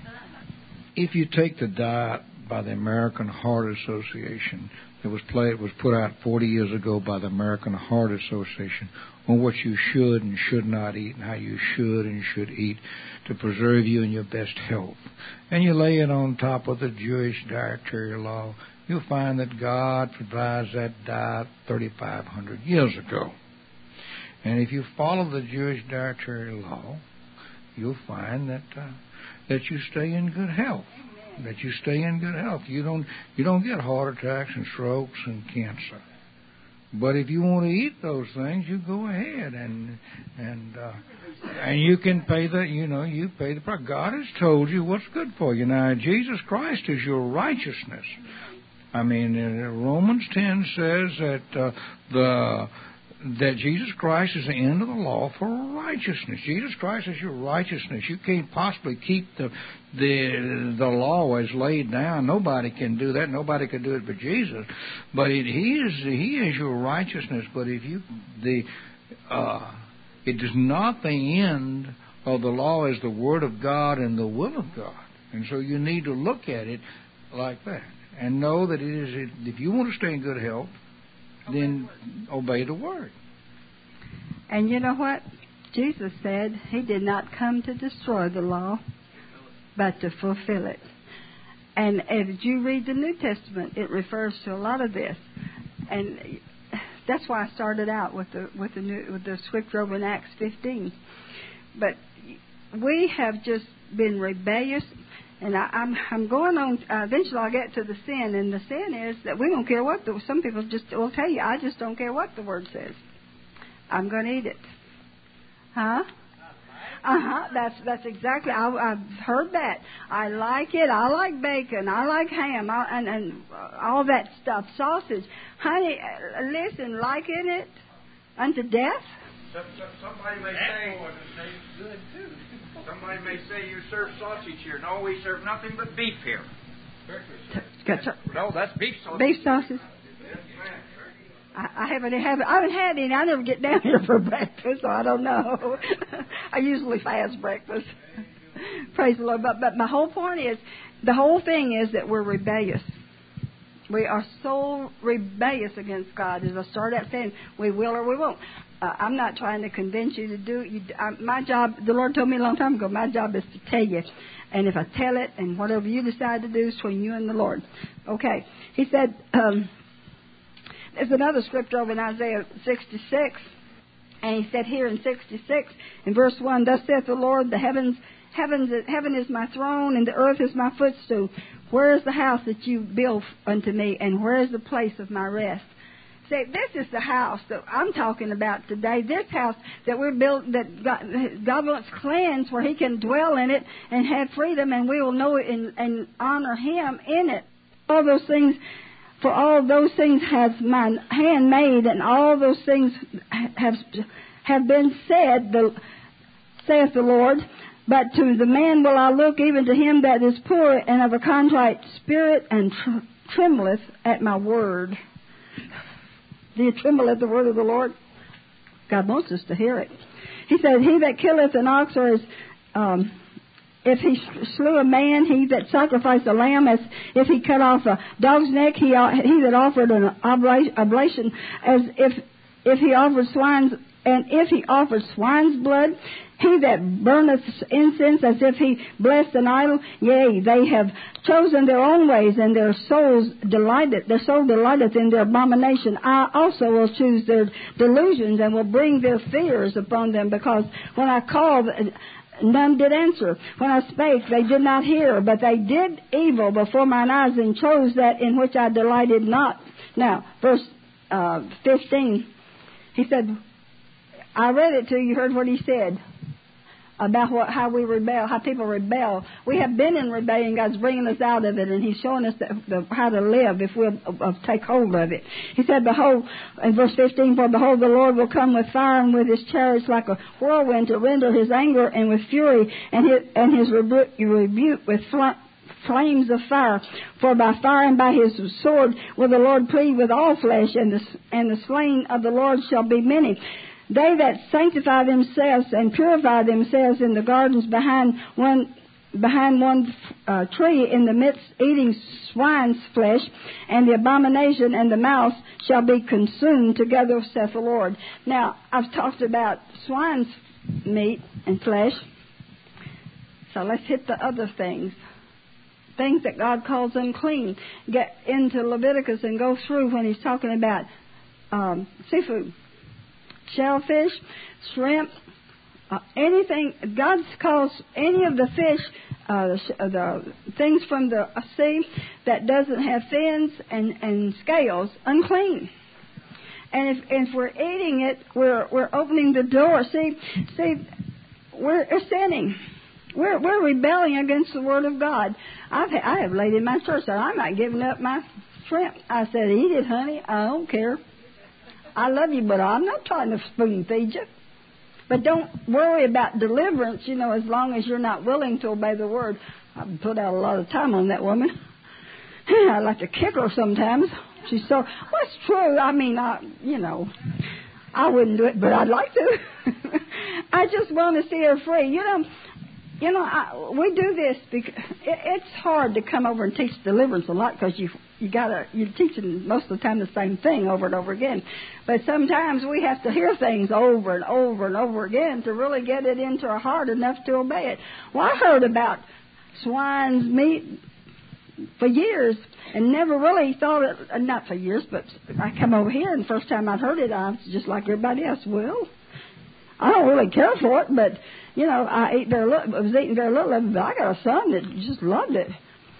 If you take the diet by the American Heart Association, it was played, it was put out forty years ago by the American Heart Association on what you should and should not eat and how you should and should eat to preserve you in your best health. And you lay it on top of the Jewish dietary law, you'll find that God provides that diet thirty-five hundred years ago. And if you follow the Jewish dietary law, you'll find that uh, that you stay in good health. That you stay in good health. You don't you don't get heart attacks and strokes and cancer. But if you want to eat those things, you go ahead and and uh, and you can pay the you know you pay the price. God has told you what's good for you. Now Jesus Christ is your righteousness. I mean, uh, Romans ten says that uh, the that Jesus Christ is the end of the law for righteousness. Jesus Christ is your righteousness. You can't possibly keep the the the law as laid down. Nobody can do that. Nobody can do it but Jesus. But it, He is He is your righteousness. But if you the uh, it is not the end of the law as the Word of God and the will of God. And so you need to look at it like that and know that it is. If you want to stay in good health, then obey the word. And you know what? Jesus said he did not come to destroy the law, but to fulfill it. And as you read the New Testament, it refers to a lot of this. And that's why I started out with the with the new, with the scripture over in Acts fifteen. But we have just been rebellious. And I, I'm I'm going on. Uh, eventually, I'll get to the sin, and the sin is that we don't care what the. Some people just will tell you, I just don't care what the word says. I'm going to eat it, huh? Uh huh. That's that's exactly. I, I've heard that. I like it. I like bacon. I like ham. I, and and all that stuff, sausage, honey. Uh, listen, liking it unto death. Some, some, somebody may say, good too. Somebody may say you serve sausage here. No, we serve nothing but beef here. No, that's beef sausage. Beef sausage. I, I haven't have I haven't had any. I never get down here for breakfast, so I don't know. I usually fast breakfast. Praise the Lord. But but my whole point is, the whole thing is that we're rebellious. We are so rebellious against God. As I start out saying, we will or we won't. Uh, I'm not trying to convince you to do it. You, uh, my job, the Lord told me a long time ago, my job is to tell you. And if I tell it, and whatever you decide to do is between you and the Lord. Okay. He said, um, there's another scripture over in Isaiah sixty-six. And he said here in sixty-six, in verse one, thus saith the Lord, the heavens, heavens, heaven is my throne, and the earth is my footstool. Where is the house that you built unto me, and where is the place of my rest? See, this is the house that I'm talking about today. This house that we're built, that God, God wants cleansed, where He can dwell in it and have freedom, and we will know it and, and honor Him in it. All those things, for all those things has my hand made, and all those things have have been said. The, saith the Lord. But to the man will I look, even to him that is poor and of a contrite spirit, and tr- trembleth at my word. Do you tremble at the word of the Lord? God wants us to hear it. He said, he that killeth an ox, or is, um, if he slew a man, he that sacrificed a lamb, as if he cut off a dog's neck, he, he that offered an oblation, as if if he offered swine's, and if he offered swine's blood, he that burneth incense, as if he blessed an idol, yea, they have chosen their own ways, and their souls delighted, their soul delighteth in their abomination. I also will choose their delusions, and will bring their fears upon them, because when I called, none did answer. When I spake, they did not hear, but they did evil before mine eyes, and chose that in which I delighted not. Now, verse uh, fifteen, he said, I read it to you, heard what he said about what, how we rebel, how people rebel. We have been in rebellion. God's bringing us out of it, and he's showing us the, the, how to live if we'll uh, take hold of it. He said, behold, in verse fifteen, for behold, the Lord will come with fire, and with his chariots like a whirlwind, to render his anger, and with fury, and his, and his rebuke, rebuke with fl- flames of fire. For by fire and by his sword will the Lord plead with all flesh, and the, and the slain of the Lord shall be many. They that sanctify themselves and purify themselves in the gardens behind one behind one uh, tree in the midst, eating swine's flesh, and the abomination and the mouse shall be consumed together, saith the Lord. Now, I've talked about swine's meat and flesh, so let's hit the other things. Things that God calls unclean. Get into Leviticus and go through when he's talking about um, seafood. Shellfish, shrimp, uh, anything. God calls any of the fish, uh, the, the things from the sea that doesn't have fins and, and scales, unclean. And if, if we're eating it, we're we're opening the door. See, see, we're sinning. We're we're rebelling against the Word of God. I've I have laid in my church that I'm not giving up my shrimp. I said, eat it, honey. I don't care. I love you, but I'm not trying to spoon feed you. But don't worry about deliverance, you know, as long as you're not willing to obey the word. I've put out a lot of time on that woman. I like to kick her sometimes. She's so, well, it's true. I mean, I, you know, I wouldn't do it, but I'd like to. I just want to see her free. You know, you know, I, we do this because it, it's hard to come over and teach deliverance a lot because you you gotta you're teaching most of the time the same thing over and over again. But sometimes we have to hear things over and over and over again to really get it into our heart enough to obey it. Well, I heard about swine's meat for years and never really thought it, not for years, but I come over here and the first time I'd heard it, I was just like everybody else. Well, I don't really care for it, but, you know, I ate very little, I was eating very little of it, but I got a son that just loved it.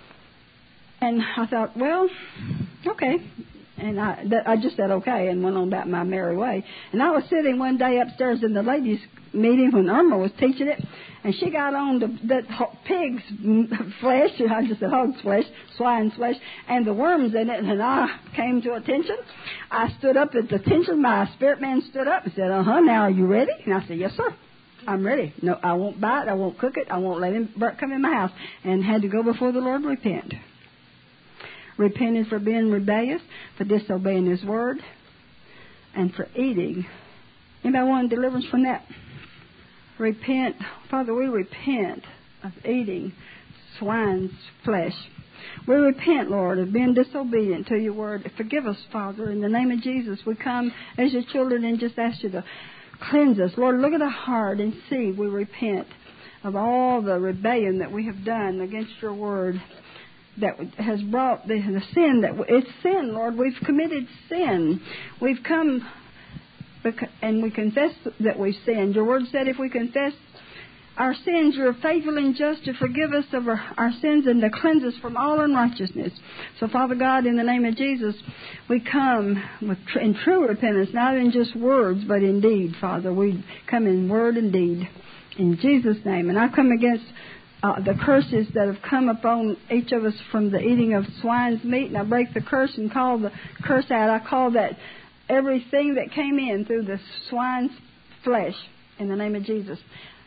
And I thought, well, okay. And I, that, I just said okay and went on about my merry way. And I was sitting one day upstairs in the ladies' meeting when Irma was teaching it, and she got on the, the pig's flesh, I just said hog's flesh, swine's flesh, and the worms in it, and I came to attention. I stood up at the attention. My spirit man stood up and said, uh-huh, now are you ready? And I said, yes, sir. I'm ready. No, I won't buy it. I won't cook it. I won't let him come in my house. And had to go before the Lord, repent. Repented for being rebellious, for disobeying his word, and for eating. Anybody want deliverance from that? Repent. Father, we repent of eating swine's flesh. We repent, Lord, of being disobedient to your word. Forgive us, Father. In the name of Jesus, we come as your children and just ask you to cleanse us. Lord, look at our heart and see we repent of all the rebellion that we have done against your word, that has brought the, the sin, that it's sin, Lord. We've committed sin. We've come and we confess that we've sinned. Your word said if we confess our sins, you're faithful and just to forgive us of our, our sins and to cleanse us from all unrighteousness. So, Father God, in the name of Jesus, we come with tr- in true repentance, not in just words, but in deed, Father. We come in word and deed. In Jesus' name. And I come against Uh, the curses that have come upon each of us from the eating of swine's meat, and I break the curse and call the curse out. I call that everything that came in through the swine's flesh in the name of Jesus.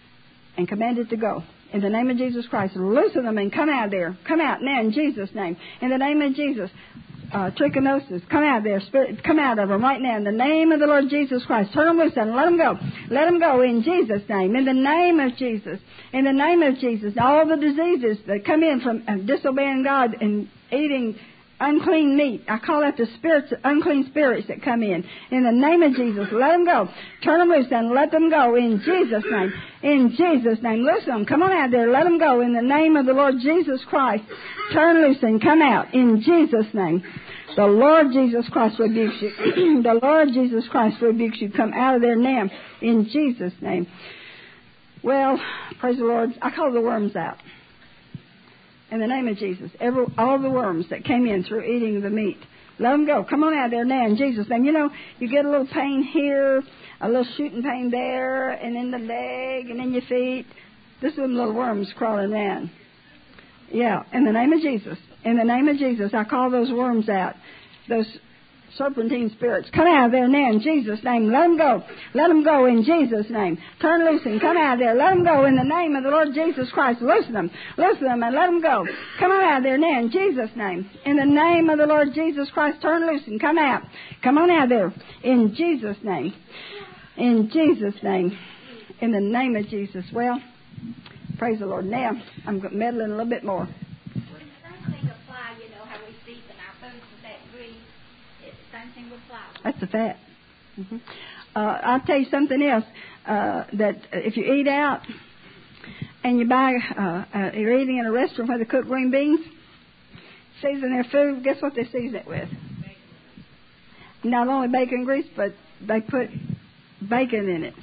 and command it to go. In the name of Jesus Christ, loosen them and come out of there. Come out now in Jesus' name. In the name of Jesus, uh, trichinosis, come out of there. Spirit, come out of them right now. In the name of the Lord Jesus Christ, turn them loose and let them go. Let them go in Jesus' name. In the name of Jesus. In the name of Jesus. All the diseases that come in from uh, disobeying God and eating unclean meat. I call that the spirits, unclean spirits that come in. In the name of Jesus, let them go. Turn them loose and let them go in Jesus' name. In Jesus' name. Loosen them. Come on out there. Let them go in the name of the Lord Jesus Christ. Turn loose and come out in Jesus' name. The Lord Jesus Christ rebukes you. The Lord Jesus Christ rebukes you. Come out of there now in Jesus' name. Well, praise the Lord. I call the worms out. In the name of Jesus, every, all the worms that came in through eating the meat, let them go. Come on out there now in Jesus' name. You know, you get a little pain here, a little shooting pain there, and in the leg, and in your feet. This is them little worms crawling around. Yeah, in the name of Jesus. In the name of Jesus, I call those worms out. Those serpentine spirits. Come out of there now in Jesus' name. Let them go. Let them go in Jesus' name. Turn loose and come out of there. Let them go in the name of the Lord Jesus Christ. Loosen them. Loosen them and let them go. Come on out of there now in Jesus' name. In the name of the Lord Jesus Christ, turn loose and come out. Come on out of there in Jesus' name. In Jesus' name. In the name of Jesus. Well, praise the Lord. Now, I'm meddling a little bit more. That's the fat. Mm-hmm. Uh, I'll tell you something else. Uh, that if you eat out and you buy, uh, uh, you're eating in a restaurant where they cook green beans, season their food, guess what they season it with? Not only bacon grease, but they put bacon in it.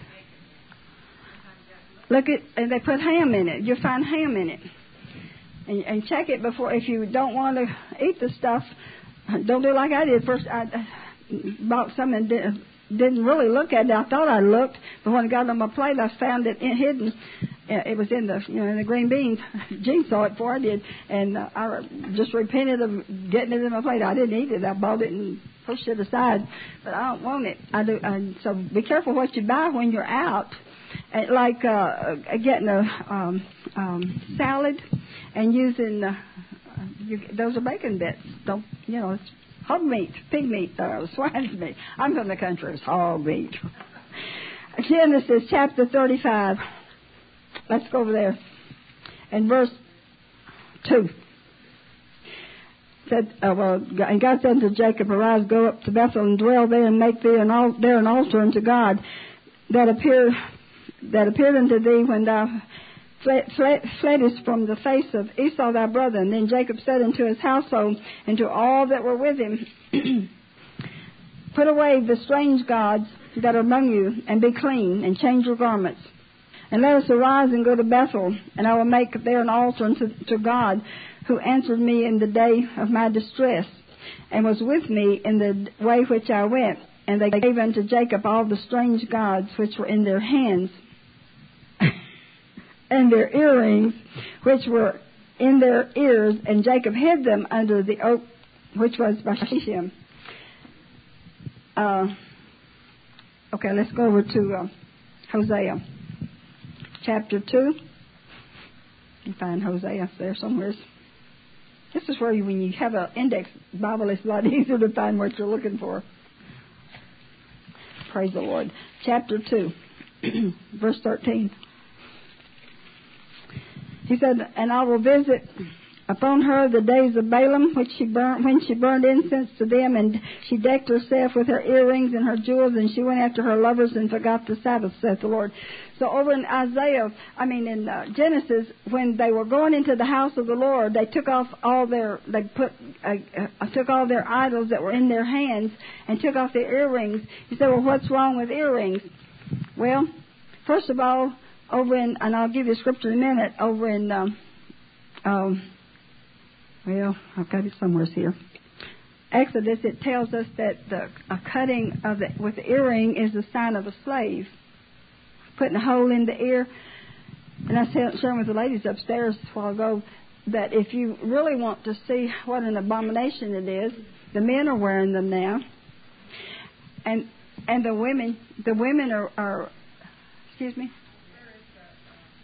Look at, and they put ham in it. You'll find ham in it. And, and check it before, if you don't want to eat the stuff, don't do like I did. First, I bought some and did, didn't really look at it. I thought I looked, but when I got it on my plate, I found it in, hidden. It was in the, you know, in the green beans. Gene saw it before I did, and uh, I just repented of getting it in my plate. I didn't eat it. I bought it and pushed it aside, but I don't want it. I do. I, so be careful what you buy when you're out. And like uh, getting a um, um, salad and using uh, you, those are bacon bits. Don't you know? It's hog meat, pig meat, uh, swine's meat. I'm from the country. It's hog meat. Genesis chapter thirty-five. Let's go over there. And verse two. Said, uh, well, and God said unto Jacob, arise, go up to Bethel and dwell there, and make thee an al- there an altar unto God that appeared that appeared unto thee when thou fled, fled, fleddest from the face of Esau thy brother. And then Jacob said unto his household and to all that were with him, put away the strange gods that are among you, and be clean, and change your garments. And let us arise and go to Bethel, and I will make there an altar unto to God, who answered me in the day of my distress, and was with me in the way which I went. And they gave unto Jacob all the strange gods which were in their hands, and their earrings which were in their ears, and Jacob hid them under the oak which was by Shechem. Uh, okay, let's go over to uh, Hosea. Chapter two. You find Hosea there somewhere. This is where you, when you have an index Bible, it's a lot easier to find what you're looking for. Praise the Lord. Chapter two, verse thirteen. He said, and I will visit upon her the days of Balaam, which she burned, when she burned incense to them, and she decked herself with her earrings and her jewels, and she went after her lovers and forgot the Sabbath, saith the Lord. So over in Isaiah, I mean in uh, Genesis, when they were going into the house of the Lord, they took off all their, they put, uh, uh, took all their idols that were in their hands and took off their earrings. He said, well, what's wrong with earrings? Well, first of all, over in, and I'll give you a scripture in a minute, over in, um, um, well, I've got it somewhere here. Exodus, it tells us that the a cutting of the, with the earring is the sign of a slave. Putting a hole in the ear. And I said, sharing with the ladies upstairs a while ago, that if you really want to see what an abomination it is, the men are wearing them now. And and the women, the women are, are excuse me?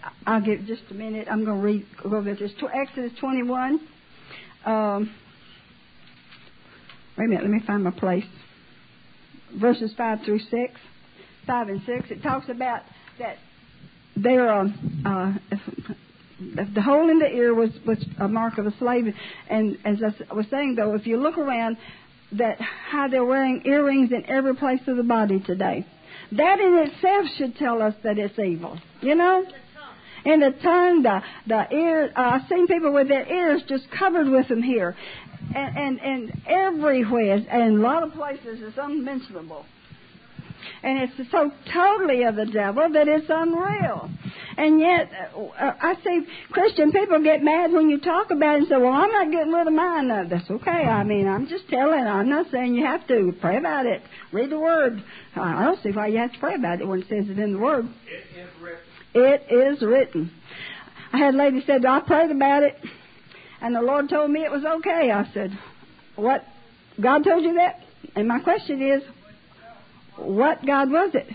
I'll give just a minute. I'm going to read go over this. Exodus twenty-one. Um, wait a minute. Let me find my place. Verses five through six, five and six. It talks about that there. Um, uh, the hole in the ear was was a mark of a slave, and as I was saying, though, if you look around, that how they're wearing earrings in every place of the body today, that in itself should tell us that it's evil. You know. In the tongue, the the ear. Uh, I've seen people with their ears just covered with them here, and and, and everywhere, and a lot of places it's unmentionable. And it's so totally of the devil that it's unreal. And yet, uh, I see Christian people get mad when you talk about it and say, well, I'm not getting rid of mine. No, that's okay. I mean, I'm just telling. I'm not saying you have to. Pray about it. Read the Word. I don't see why you have to pray about it when it says it in the Word. It is written. It is written. I had a lady said, I prayed about it, and the Lord told me it was okay. I said, what? God told you that? And my question is, what God was it?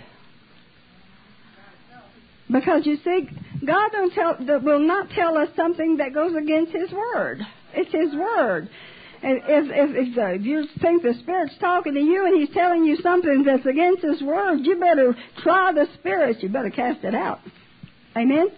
Because you see, God don't tell, will not tell us something that goes against His Word. It's His Word. And if, if, if, the, if you think the Spirit's talking to you and He's telling you something that's against His Word, you better try the Spirit. You better cast it out. Amen?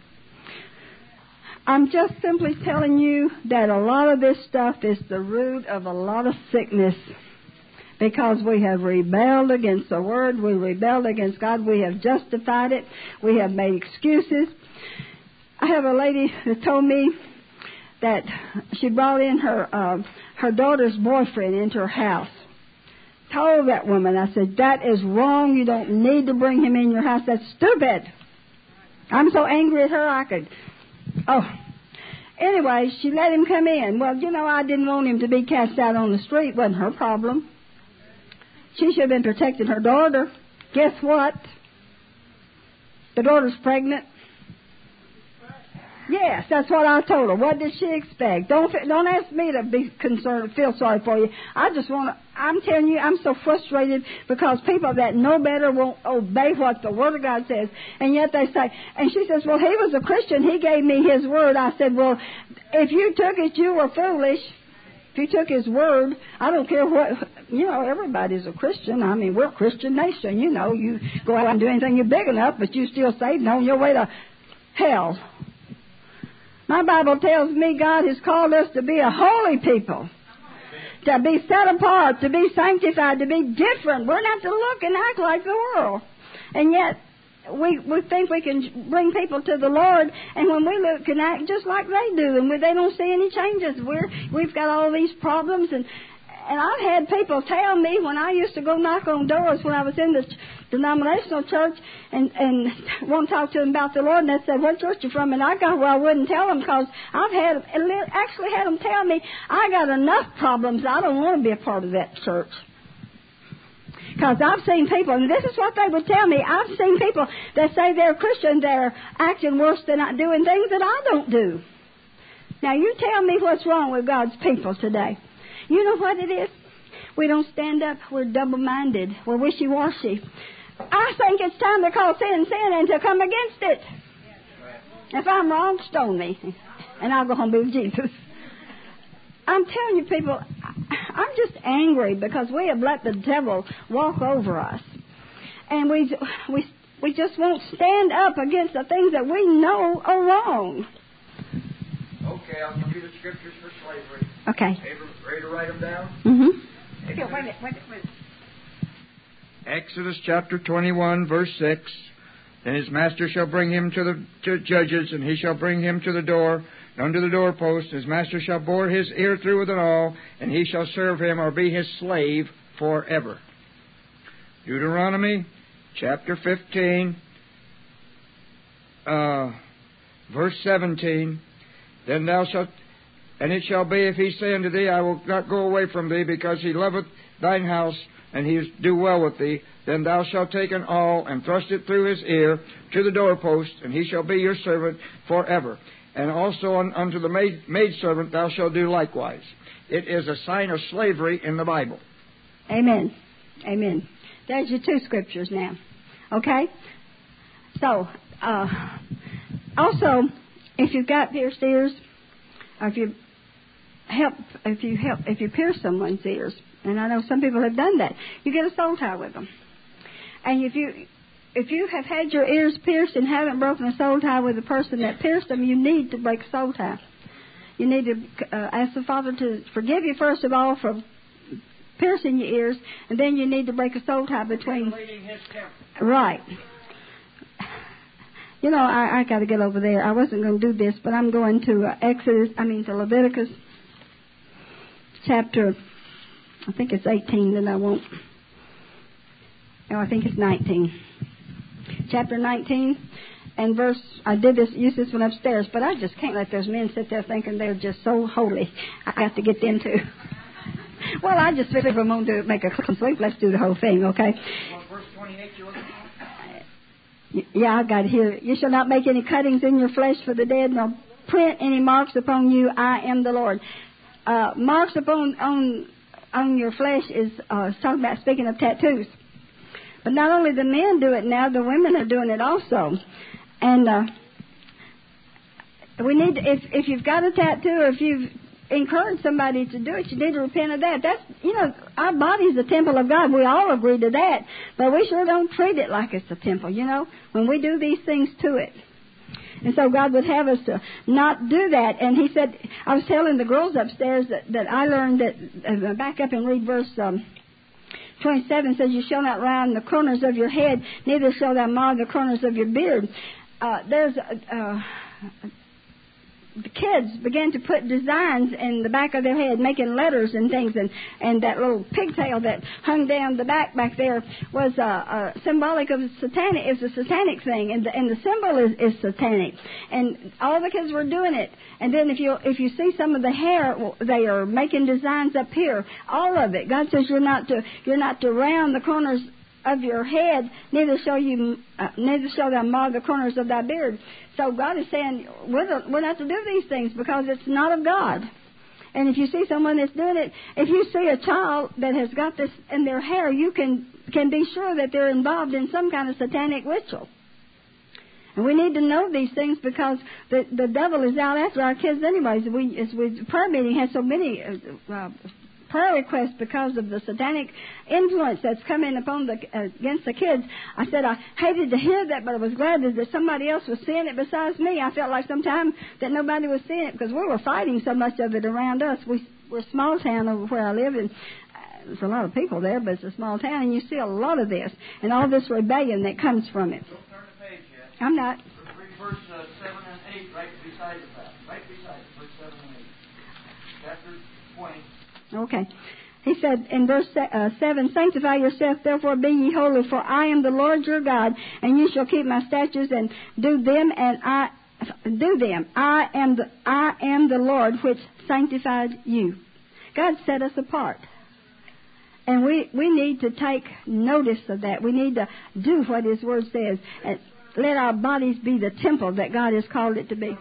I'm just simply telling you that a lot of this stuff is the root of a lot of sickness. Because we have rebelled against the Word, we rebelled against God, we have justified it, we have made excuses. I have a lady that told me that she brought in her uh, her daughter's boyfriend into her house. Told that woman, I said, that is wrong, you don't need to bring him in your house, that's stupid. I'm so angry at her I could, oh. Anyway, she let him come in. Well, you know, I didn't want him to be cast out on the street, wasn't her problem. She should have been protecting her daughter. Guess what? The daughter's pregnant. Yes, that's what I told her. What did she expect? Don't don't ask me to be concerned, feel sorry for you. I just want to, I'm telling you, I'm so frustrated because people that know better won't obey what the Word of God says. And yet they say, and she says, well, he was a Christian. He gave me his word. I said, well, if you took it, you were foolish. If you took his word, I don't care what, you know, everybody's a Christian. I mean, we're a Christian nation. You know, you go out and do anything you're big enough, but you still saved and on your way to hell. My Bible tells me God has called us to be a holy people, to be set apart, to be sanctified, to be different. We're not to look and act like the world. And yet, we we think we can bring people to the Lord, and when we look and act just like they do, and we, they don't see any changes. We're, we've got all these problems, and and I've had people tell me when I used to go knock on doors when I was in the denominational church and, and want to talk to them about the Lord, and they said, what church you from? And I go, well, I wouldn't tell them because I've had actually had them tell me, I got enough problems, I don't want to be a part of that church. Because I've seen people, and this is what they would tell me, I've seen people that say they're Christian, they're acting worse than I doing things that I don't do. Now, you tell me what's wrong with God's people today. You know what it is? We don't stand up. We're double-minded. We're wishy-washy. I think it's time to call sin sin and to come against it. If I'm wrong, stone me, and I'll go home and be with Jesus. I'm telling you, people, I'm just angry because we have let the devil walk over us. And we we we just won't stand up against the things that we know are wrong. Okay, I'll give you the scriptures for slavery. Okay. Ready to write them down? Mm-hmm. Exodus. Wait a minute, wait a minute. Exodus chapter twenty-one, verse six. Then his master shall bring him to the to judges, and he shall bring him to the door, unto the doorpost. His master shall bore his ear through with it all, and he shall serve him or be his slave forever. Deuteronomy chapter fifteen, uh, verse seventeen. Then thou shalt, and it shall be, if he say unto thee, I will not go away from thee, because he loveth thine house, and he is do well with thee, then thou shalt take an awl, and thrust it through his ear to the doorpost, and he shall be your servant forever. And also un, unto the maid, maidservant thou shalt do likewise. It is a sign of slavery in the Bible. Amen. Amen. There's your two scriptures now. Okay? So, uh, also, if you've got pierced ears, or if you help, if you help, if you pierce someone's ears, and I know some people have done that, you get a soul tie with them. And if you if you have had your ears pierced and haven't broken a soul tie with the person that pierced them, you need to break a soul tie. You need to uh, ask the Father to forgive you first of all for piercing your ears, and then you need to break a soul tie between. Right. You know, I, I got to get over there. I wasn't going to do this, but I'm going to uh, Exodus. I mean to Leviticus chapter. I think it's eighteen. Then I won't. No, I think it's nineteen. Chapter nineteen and verse. I did this, use this one upstairs, but I just can't let those men sit there thinking they're just so holy. I got to get them too. Well, I just figured if I'm going to make a click and sleep, let's do the whole thing, okay? Well, verse twenty-eight, you're looking at? Yeah, I've got it here. You shall not make any cuttings in your flesh for the dead, nor print any marks upon you. I am the Lord. Uh, marks upon on on your flesh is uh, talking about speaking of tattoos. But not only the men do it now, the women are doing it also. And uh, we need to, if if you've got a tattoo, or if you've encouraged somebody to do it, you need to repent of that. That's, you know, our body's the temple of God. We all agree to that. But we sure don't treat it like it's a temple, you know, when we do these things to it. And so God would have us to not do that. And he said, I was telling the girls upstairs that, that I learned that, uh, back up and read verse um, twenty-seven, says, you shall not round the corners of your head, neither shall thou mar the corners of your beard. Uh, there's uh, uh, the kids began to put designs in the back of their head, making letters and things, and, and that little pigtail that hung down the back back there was uh, uh, symbolic of satanic. It's a satanic thing, and the, and the symbol is, is satanic. And all the kids were doing it. And then if you if you see some of the hair, they are making designs up here. All of it. God says you're not to you're not to round the corners of your head, neither shall you, uh, neither shall thou mar the corners of thy beard. So God is saying we're, we're not to do these things because it's not of God. And if you see someone that's doing it, if you see a child that has got this in their hair, you can can be sure that they're involved in some kind of satanic ritual. And we need to know these things because the the devil is out after our kids anyways. We as we prayer meeting has so many Uh, uh, prayer requests because of the satanic influence that's coming upon the uh, against the kids. I said I hated to hear that, but I was glad that, that somebody else was seeing it besides me. I felt like sometimes that nobody was seeing it because we were fighting so much of it around us. We, we're a small town over where I live, and uh, there's a lot of people there, but it's a small town, and you see a lot of this and all this rebellion that comes from it. Don't turn the page yet. I'm not. Read verse uh, seven and eight right beside it, right beside it, verse seven and eight. Chapter twenty. Okay. He said in verse uh, seven, sanctify yourself, therefore be ye holy, for I am the Lord your God, and you shall keep my statutes and do them, and I do them. I am the I am the Lord which sanctified you. God set us apart. And we, we need to take notice of that. We need to do what His Word says. And let our bodies be the temple that God has called it to be.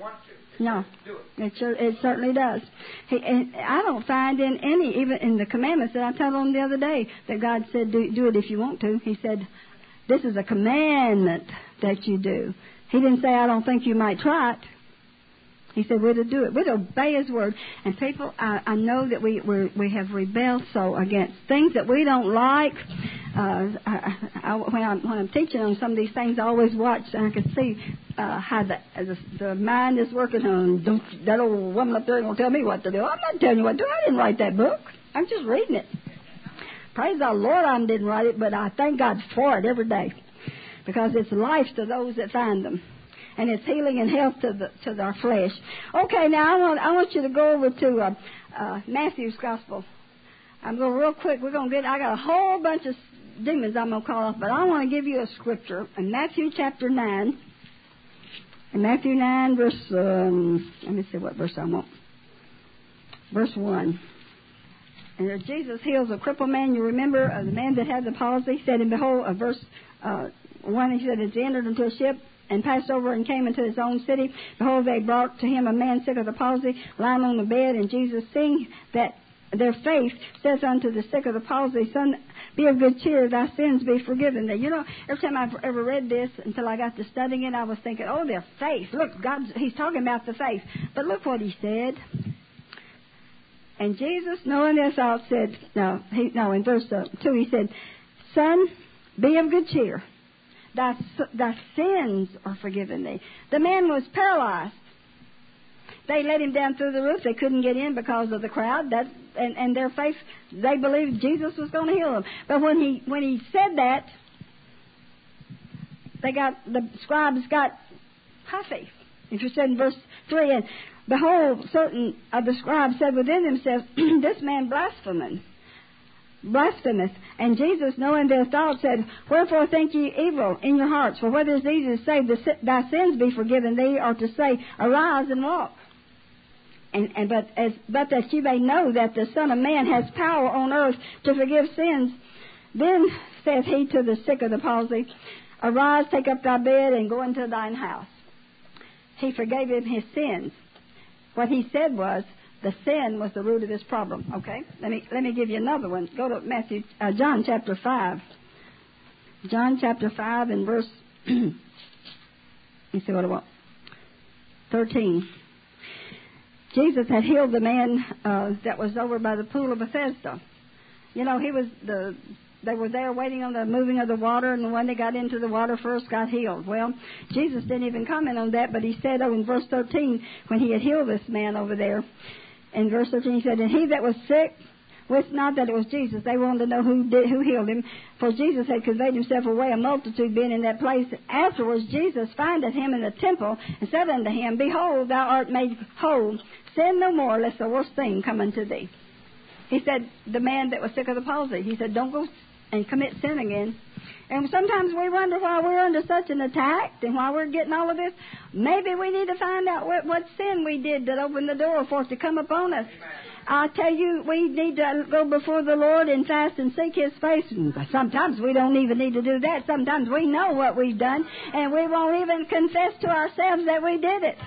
No, it, sure, it certainly does. He, and I don't find in any, even in the commandments that I told on the other day, that God said, do, do it if you want to. He said, this is a commandment that you do. He didn't say, I don't think you might try it. He said, we're to do it. We're to obey His Word. And people, I, I know that we we're, we have rebelled so against things that we don't like. Uh, I, I, when, I'm, when I'm teaching on some of these things, I always watch, and I can see uh, how the, the the mind is working on. Don't, that old woman up there going to tell me what to do. I'm not telling you what to do. I didn't write that book. I'm just reading it. Praise the Lord, I didn't write it, but I thank God for it every day. Because it's life to those that find them. And it's healing and health to the to our flesh. Okay, now I want I want you to go over to uh, uh, Matthew's Gospel. I'm going real quick. We're going to get. I got a whole bunch of demons I'm going to call off, but I want to give you a scripture in Matthew chapter nine. In Matthew nine, verse. Um, let me see what verse I want. Verse one. And as Jesus heals a crippled man, you remember uh, the man that had the palsy said, and behold, uh, verse uh, one. He said, as he entered into a ship and passed over and came into his own city, behold, they brought to him a man sick of the palsy, lying on the bed, and Jesus, seeing that their faith says unto the sick of the palsy, Son, be of good cheer, thy sins be forgiven thee. You know, every time I've ever read this, until I got to studying it, I was thinking, oh, their faith. Look, God, he's talking about the faith. But look what he said. And Jesus, knowing their thoughts, said, no, he, no, in verse uh, two, he said, Son, be of good cheer. Thy, thy sins are forgiven thee. The man was paralyzed. They let him down through the roof. They couldn't get in because of the crowd. That and, and their faith, they believed Jesus was going to heal them. But when he when he said that, they got the scribes got huffy. If you said in verse three, and behold, certain of the scribes said within themselves, This man blasphemeth, blasphemeth. And Jesus, knowing their thoughts, said, Wherefore think ye evil in your hearts? For whether it is easy to say, Thy sins be forgiven thee, or to say, Arise and walk. And, and but as but that you may know that the Son of Man has power on earth to forgive sins. Then saith he to the sick of the palsy, Arise, take up thy bed, and go into thine house. He forgave him his sins. What he said was, the sin was the root of his problem. Okay, let me let me give you another one. Go to Matthew, uh, John chapter five. John chapter five and verse. Let me see what I want. Thirteen. Jesus had healed the man uh, that was over by the pool of Bethesda. You know, he was the. They were there waiting on the moving of the water, and the one that got into the water first got healed. Well, Jesus didn't even comment on that, but he said, oh, in verse thirteen, when he had healed this man over there, in verse thirteen, he said, And he that was sick wist not that it was Jesus. They wanted to know who did, who healed him, for Jesus had conveyed himself away, a multitude being in that place. Afterwards, Jesus findeth him in the temple, and said unto him, Behold, thou art made whole. Sin no more, lest the worst thing come unto thee. He said, the man that was sick of the palsy, he said, don't go and commit sin again. And sometimes we wonder why we're under such an attack and why we're getting all of this. Maybe we need to find out what, what sin we did that opened the door for it to come upon us. I tell you, we need to go before the Lord and fast and seek His face. Sometimes we don't even need to do that. Sometimes we know what we've done, and we won't even confess to ourselves that we did it.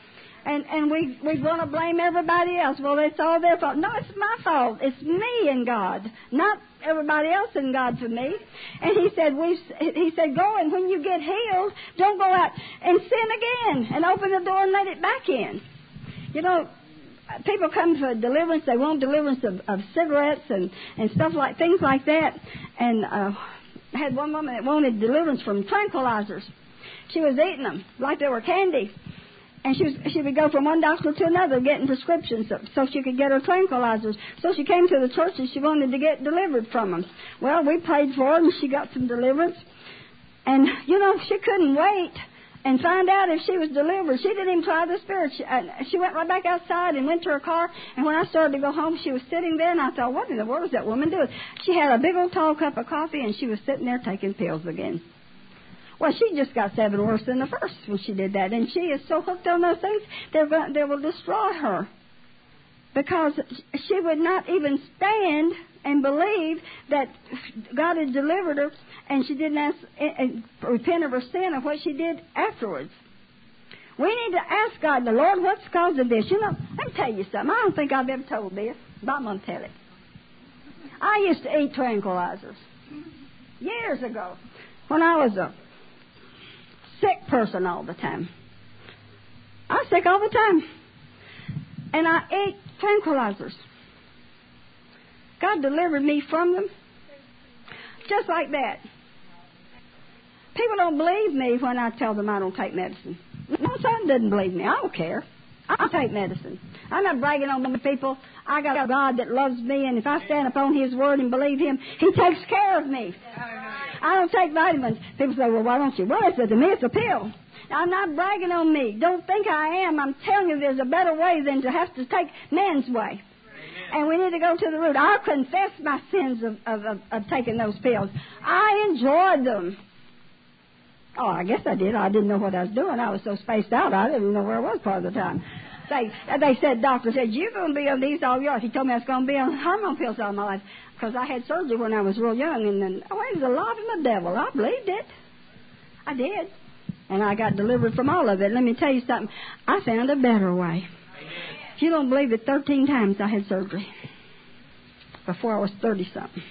And and we we want to blame everybody else. Well, it's all their fault. No, it's my fault. It's me and God, not everybody else and God for me. And he said, we he said, go, and when you get healed, don't go out and sin again and open the door and let it back in. You know, people come for deliverance. They want deliverance of, of cigarettes and, and stuff like things like that. And uh, I had one woman that wanted deliverance from tranquilizers. She was eating them like they were candy. And she was, she would go from one doctor to another getting prescriptions so, so she could get her tranquilizers. So she came to the church and she wanted to get delivered from them. Well, we prayed for her and she got some deliverance. And, you know, she couldn't wait and find out if she was delivered. She didn't even try the spirit. She, uh, she went right back outside and went to her car. And when I started to go home, she was sitting there. And I thought, what in the world is that woman doing? She had a big old tall cup of coffee and she was sitting there taking pills again. Well, she just got seven worse than the first when she did that. And she is so hooked on those things, they're going, they will destroy her. Because she would not even stand and believe that God had delivered her, and she didn't ask, and repent of her sin of what she did afterwards. We need to ask God, the Lord, what's causing this? You know, let me tell you something. I don't think I've ever told this, but I'm going to tell it. I used to eat tranquilizers years ago when I was a sick person all the time. I was sick all the time. And I ate tranquilizers. God delivered me from them. Just like that. People don't believe me when I tell them I don't take medicine. My son doesn't believe me. I don't care. I take medicine. I'm not bragging on the people. I got a God that loves me, and if I stand upon His word and believe Him, He takes care of me. I don't take vitamins. People say, well, why don't you? Well, it's a, to me, it's a pill. I'm not bragging on me. Don't think I am. I'm telling you there's a better way than to have to take man's way. Amen. And we need to go to the root. I confess my sins of, of, of, of taking those pills. I enjoyed them. Oh, I guess I did. I didn't know what I was doing. I was so spaced out, I didn't even know where I was part of the time. They, they said, doctor said, you're going to be on these all your life. He told me I was going to be on hormone pills all my life because I had surgery when I was real young. And then, oh, it was a lot of the devil. I believed it. I did. And I got delivered from all of it. Let me tell you something. I found a better way. Amen. If you don't believe it, thirteen times I had surgery. before I was thirty-something.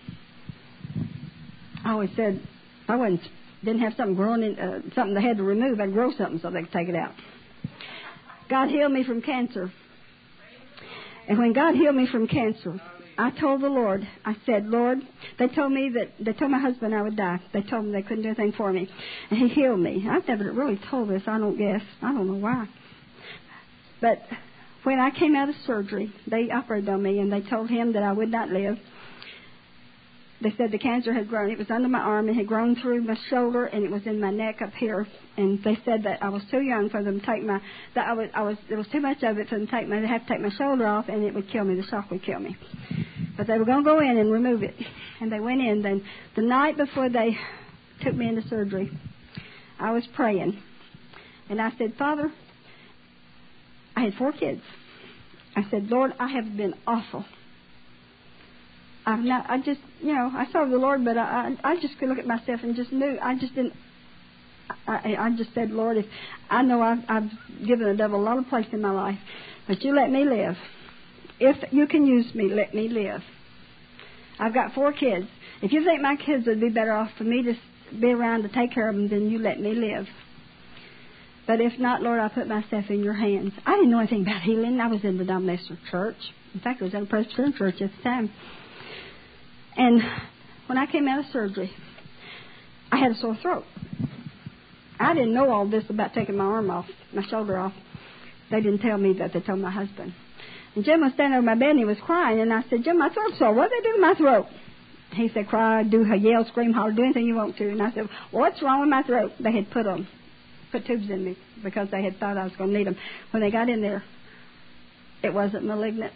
I always said I wasn't, didn't have something growing in, uh, something they had to remove. I'd grow something so they could take it out. God healed me from cancer. And when God healed me from cancer, I told the Lord, I said, Lord, they told me that, they told my husband I would die. They told me they couldn't do anything for me. And He healed me. I've never really told this, I don't guess. I don't know why. But when I came out of surgery, they operated on me and they told him that I would not live. They said the cancer had grown. It was under my arm. It had grown through my shoulder, and it was in my neck up here. And they said that I was too young for them to take my. That I was. I was. There was too much of it for them to take my. They had to take my shoulder off, and it would kill me. The shock would kill me. But they were going to go in and remove it, and they went in. Then the night before they took me into surgery, I was praying, and I said, Father, I had four kids. I said, Lord, I have been awful. I'm not, I just, you know, I serve the Lord, but I, I, I just could look at myself and just knew, I just didn't, I, I just said, Lord, if I know I've, I've given the devil a lot of place in my life, but you let me live. If you can use me, let me live. I've got four kids. If you think my kids would be better off for me to be around to take care of them, then you let me live. But if not, Lord, I put myself in your hands. I didn't know anything about healing. I was in the denominational church. In fact, I was in a Presbyterian church at the time. And when I came out of surgery, I had a sore throat. I didn't know all this about taking my arm off, my shoulder off. They didn't tell me that. They told my husband. And Jim was standing over my bed and he was crying. And I said, Jim, my throat's sore. What did they do to my throat? He said, cry, do, yell, scream, holler, do anything you want to. And I said, what's wrong with my throat? They had put them, put tubes in me because they had thought I was going to need them. When they got in there, it wasn't malignant.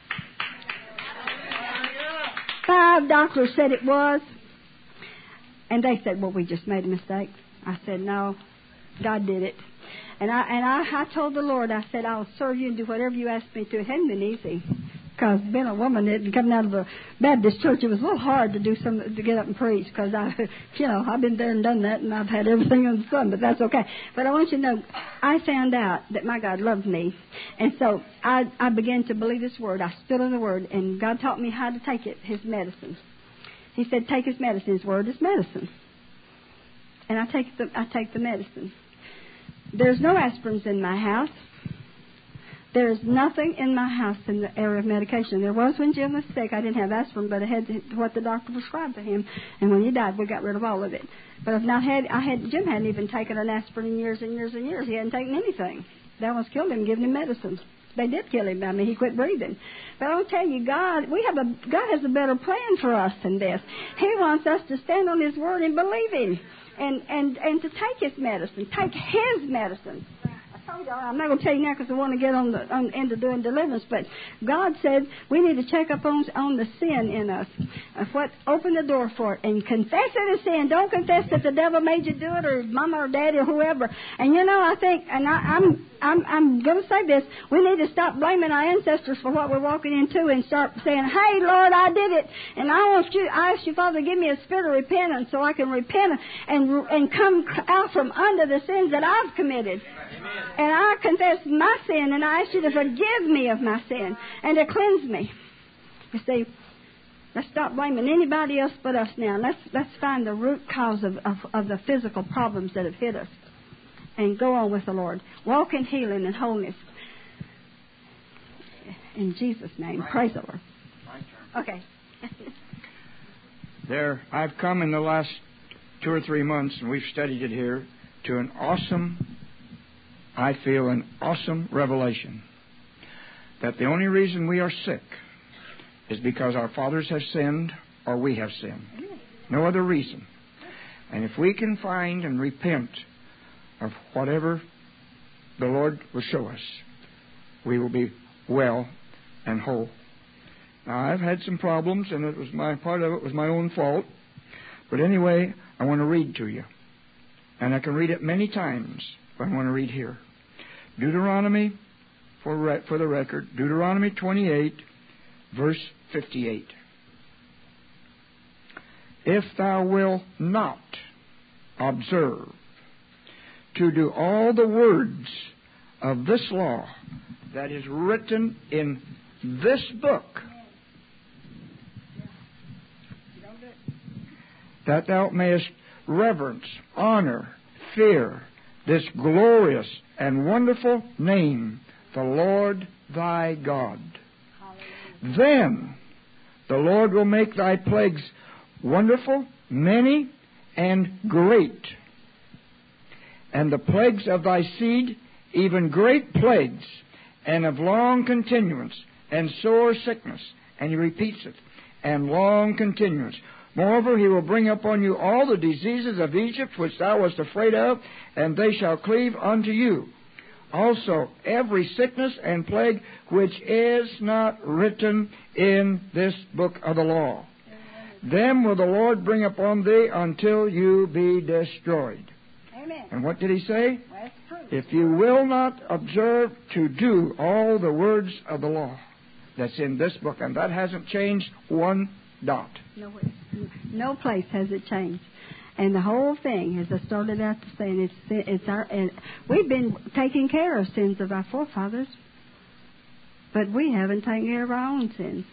Five doctors said it was. And they said, well, we just made a mistake. I said, no, God did it. And I and I, I told the Lord, I said, I'll serve you and do whatever you ask me to. It hadn't been easy. Because being a woman and coming out of a Baptist church, it was a little hard to do some to get up and preach. Because I, you know, I've been there and done that, and I've had everything under the sun. But that's okay. But I want you to know, I found out that my God loved me, and so I I began to believe His word. I stood on the word, and God taught me how to take it, His medicine. He said, take His medicine. His word is medicine, and I take the I take the medicine. There's no aspirins in my house. There is nothing in my house in the area of medication. There was when Jim was sick. I didn't have aspirin, but I had what the doctor prescribed to him. And when he died, we got rid of all of it. But I've not had, I had, Jim hadn't even taken an aspirin in years and years and years. He hadn't taken anything. They almost killed him, giving him medicine. They did kill him. I mean, he quit breathing. But I'll tell you, God, we have a, God has a better plan for us than this. He wants us to stand on His word and believe Him. And, and, and to take His medicine. Take His medicine. I'm not going to tell you now because I want to get on the on, into doing deliverance. But God said we need to check up on, on the sin in us. Uh, what open the door for it and confess it as sin. Don't confess that the devil made you do it, or mama or daddy or whoever. And you know, I think, and I, I'm I'm I'm going to say this: we need to stop blaming our ancestors for what we're walking into and start saying, "Hey, Lord, I did it, and I want you. I ask you, Father, give me a spirit of repentance so I can repent and and come out from under the sins that I've committed." Amen. And I confess my sin, and I ask you to forgive me of my sin and to cleanse me. You see, let's stop blaming anybody else but us now. Let's let's find the root cause of, of, of the physical problems that have hit us and go on with the Lord. Walk in healing and wholeness. In Jesus' name. My Praise the Lord. My turn. Okay. There, I've come in the last two or three months, and we've studied it here, to an awesome I feel an awesome revelation that the only reason we are sick is because our fathers have sinned or we have sinned. No other reason. And if we can find and repent of whatever the Lord will show us, we will be well and whole. Now, I've had some problems, and it was my part of it was my own fault. But anyway, I want to read to you. And I can read it many times. I want to read here. Deuteronomy, for re- for the record, Deuteronomy twenty-eight, verse fifty-eight. If thou wilt not observe to do all the words of this law that is written in this book, that thou mayest reverence, honor, fear this glorious and wonderful name, the Lord thy God. Hallelujah. Then the Lord will make thy plagues wonderful, many, and great, and the plagues of thy seed, even great plagues, and of long continuance, and sore sickness. And he repeats it, and long continuance. Moreover, he will bring upon you all the diseases of Egypt, which thou wast afraid of, and they shall cleave unto you. Also, every sickness and plague which is not written in this book of the law. Them will the Lord bring upon thee until you be destroyed. Amen. And what did he say? Well, that's true. If you will not observe to do all the words of the law that's in this book, and that hasn't changed one dot. No, no place has it changed. And the whole thing, as I started out to say, it's it's our. And we've been taking care of sins of our forefathers, but we haven't taken care of our own sins.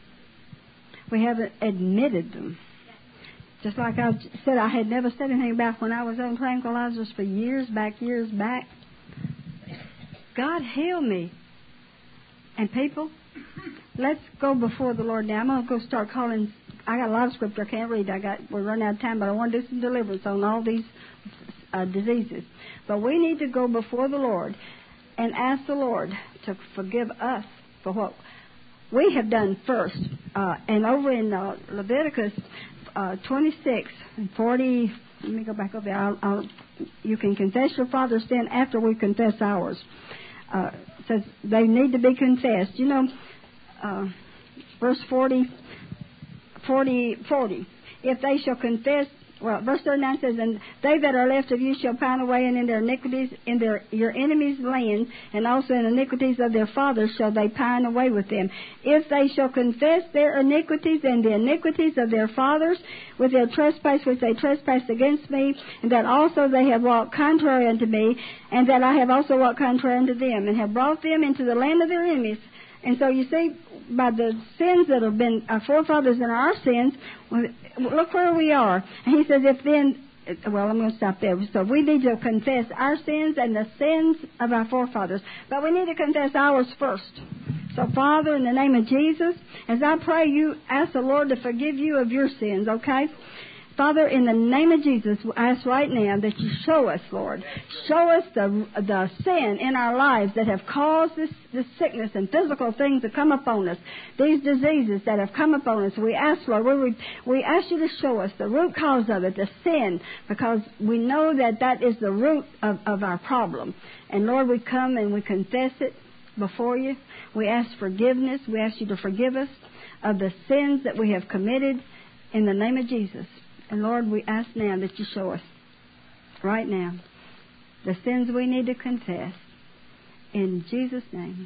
We haven't admitted them. Just like I said, I had never said anything about when I was on tranquilizers for years back, years back. God healed me. And people, let's go before the Lord now. I'm going to go start calling. I got a lot of scripture I can't read. I got we're running out of time, but I want to do some deliverance on all these uh, diseases. But we need to go before the Lord and ask the Lord to forgive us for what we have done first. Uh, and over in uh, Leviticus uh, twenty-six and forty, let me go back over there. I'll, I'll, you can confess your father's sin after we confess ours. Uh, it says they need to be confessed. You know, uh, verse forty, forty, forty. If they shall confess, well, verse thirty-nine says, and they that are left of you shall pine away, and in their iniquities, in their your enemies' land, and also in iniquities of their fathers shall they pine away with them. If they shall confess their iniquities and the iniquities of their fathers with their trespass which they trespassed against me, and that also they have walked contrary unto me, and that I have also walked contrary unto them, and have brought them into the land of their enemies. And so you see, by the sins that have been our forefathers and our sins, look where we are. And he says, if then, well, I'm going to stop there. So we need to confess our sins and the sins of our forefathers. But we need to confess ours first. So, Father, in the name of Jesus, as I pray, you ask the Lord to forgive you of your sins, okay? Father, in the name of Jesus, I ask right now that you show us, Lord, show us the the sin in our lives that have caused this, this sickness and physical things to come upon us, these diseases that have come upon us. We ask, Lord, we, we ask you to show us the root cause of it, the sin, because we know that that is the root of, of our problem. And, Lord, we come and we confess it before you. We ask forgiveness. We ask you to forgive us of the sins that we have committed in the name of Jesus. And, Lord, we ask now that you show us right now the sins we need to confess in Jesus' name.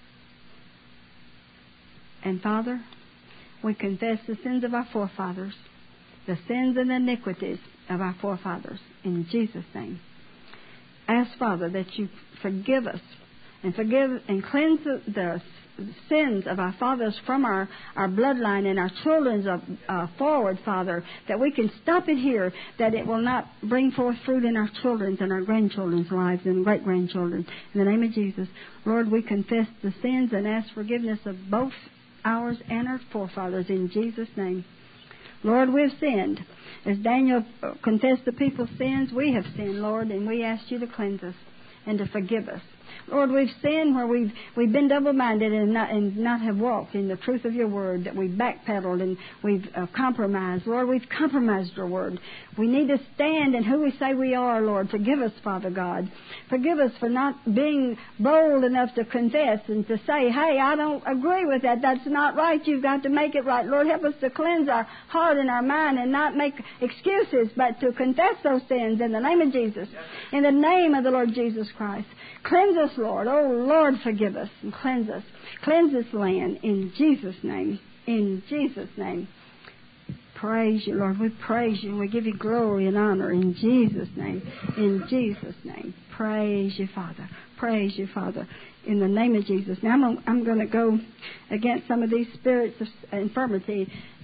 And, Father, we confess the sins of our forefathers, the sins and iniquities of our forefathers in Jesus' name. Ask, Father, that you forgive us and forgive and cleanse the, the sins of our fathers from our, our bloodline and our children's uh, forward, Father, that we can stop it here, that it will not bring forth fruit in our children's and our grandchildren's lives and great-grandchildren. In the name of Jesus, Lord, we confess the sins and ask forgiveness of both ours and our forefathers in Jesus' name. Lord, we've sinned. As Daniel confessed the people's sins, we have sinned, Lord, and we ask you to cleanse us and to forgive us. Lord, we've sinned where we've we've been double-minded and not and not have walked in the truth of your word, that we've backpedaled and we've uh, compromised. Lord, we've compromised your word. We need to stand in who we say we are, Lord. Forgive us, Father God. Forgive us for not being bold enough to confess and to say, hey, I don't agree with that. That's not right. You've got to make it right. Lord, help us to cleanse our heart and our mind and not make excuses, but to confess those sins in the name of Jesus. In the name of the Lord Jesus Christ. Cleanse us, Lord. Oh, Lord, forgive us and cleanse us. Cleanse this land in Jesus' name. In Jesus' name. Praise you, Lord. We praise you and we give you glory and honor in Jesus' name. In Jesus' name. Praise you, Father. Praise you, Father. In the name of Jesus. Now, I'm, I'm going to go against some of these spirits of infirmity.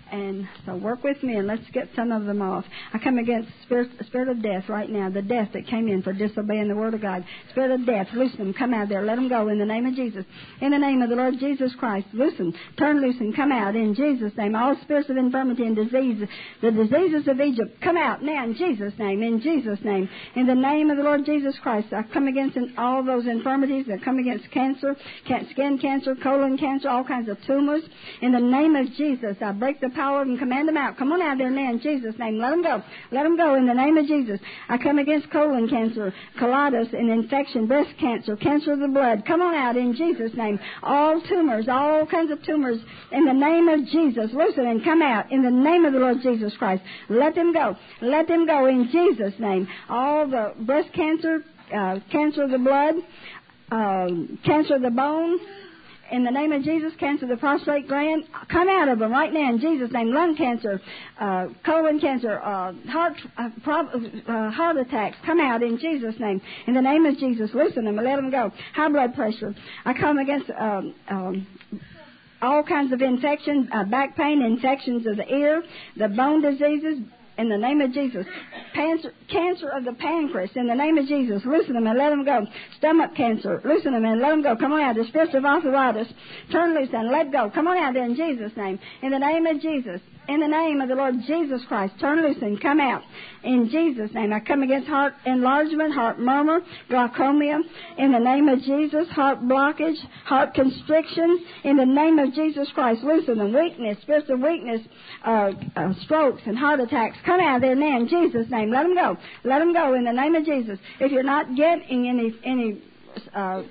And so work with me and let's get some of them off. I come against spirit, spirit of death right now, the death that came in for disobeying the Word of God. Spirit of death, loosen them, come out there, let them go in the name of Jesus. In the name of the Lord Jesus Christ, loosen, turn loose and come out in Jesus' name. All spirits of infirmity and disease, the diseases of Egypt, come out now in Jesus' name, in Jesus' name. In the name of the Lord Jesus Christ, I come against all those infirmities that come against cancer, skin cancer, colon cancer, all kinds of tumors. In the name of Jesus, I break the power and command them out. Come on out there now in Jesus' name. Let them go. Let them go in the name of Jesus. I come against colon cancer, colitis and infection, breast cancer, cancer of the blood. Come on out in Jesus' name. All tumors, all kinds of tumors, in the name of Jesus. Loosen and come out in the name of the Lord Jesus Christ. Let them go. Let them go in Jesus' name. All the breast cancer, uh, cancer of the blood, uh, cancer of the bone, in the name of Jesus, cancer of the prostate gland, come out of them right now in Jesus' name. Lung cancer, uh, colon cancer, uh, heart uh, prob- uh, heart attacks, come out in Jesus' name. In the name of Jesus, loosen them and let them go. High blood pressure, I come against um, um, all kinds of infections, uh, back pain, infections of the ear, the bone diseases, in the name of Jesus. Cancer, cancer of the pancreas, in the name of Jesus. Loosen them and let them go. Stomach cancer, loosen them and let them go. Come on out. The spirits of arthritis, turn loose and let go. Come on out there in Jesus' name. In the name of Jesus. In the name of the Lord Jesus Christ, turn loose and come out. In Jesus' name, I come against heart enlargement, heart murmur, glaucoma. In the name of Jesus, heart blockage, heart constriction. In the name of Jesus Christ, loosen them. Weakness, spirits of weakness, uh, uh, strokes and heart attacks. Come out there now in Jesus' name. Let them go. Let them go in the name of Jesus. If you're not getting any any uh,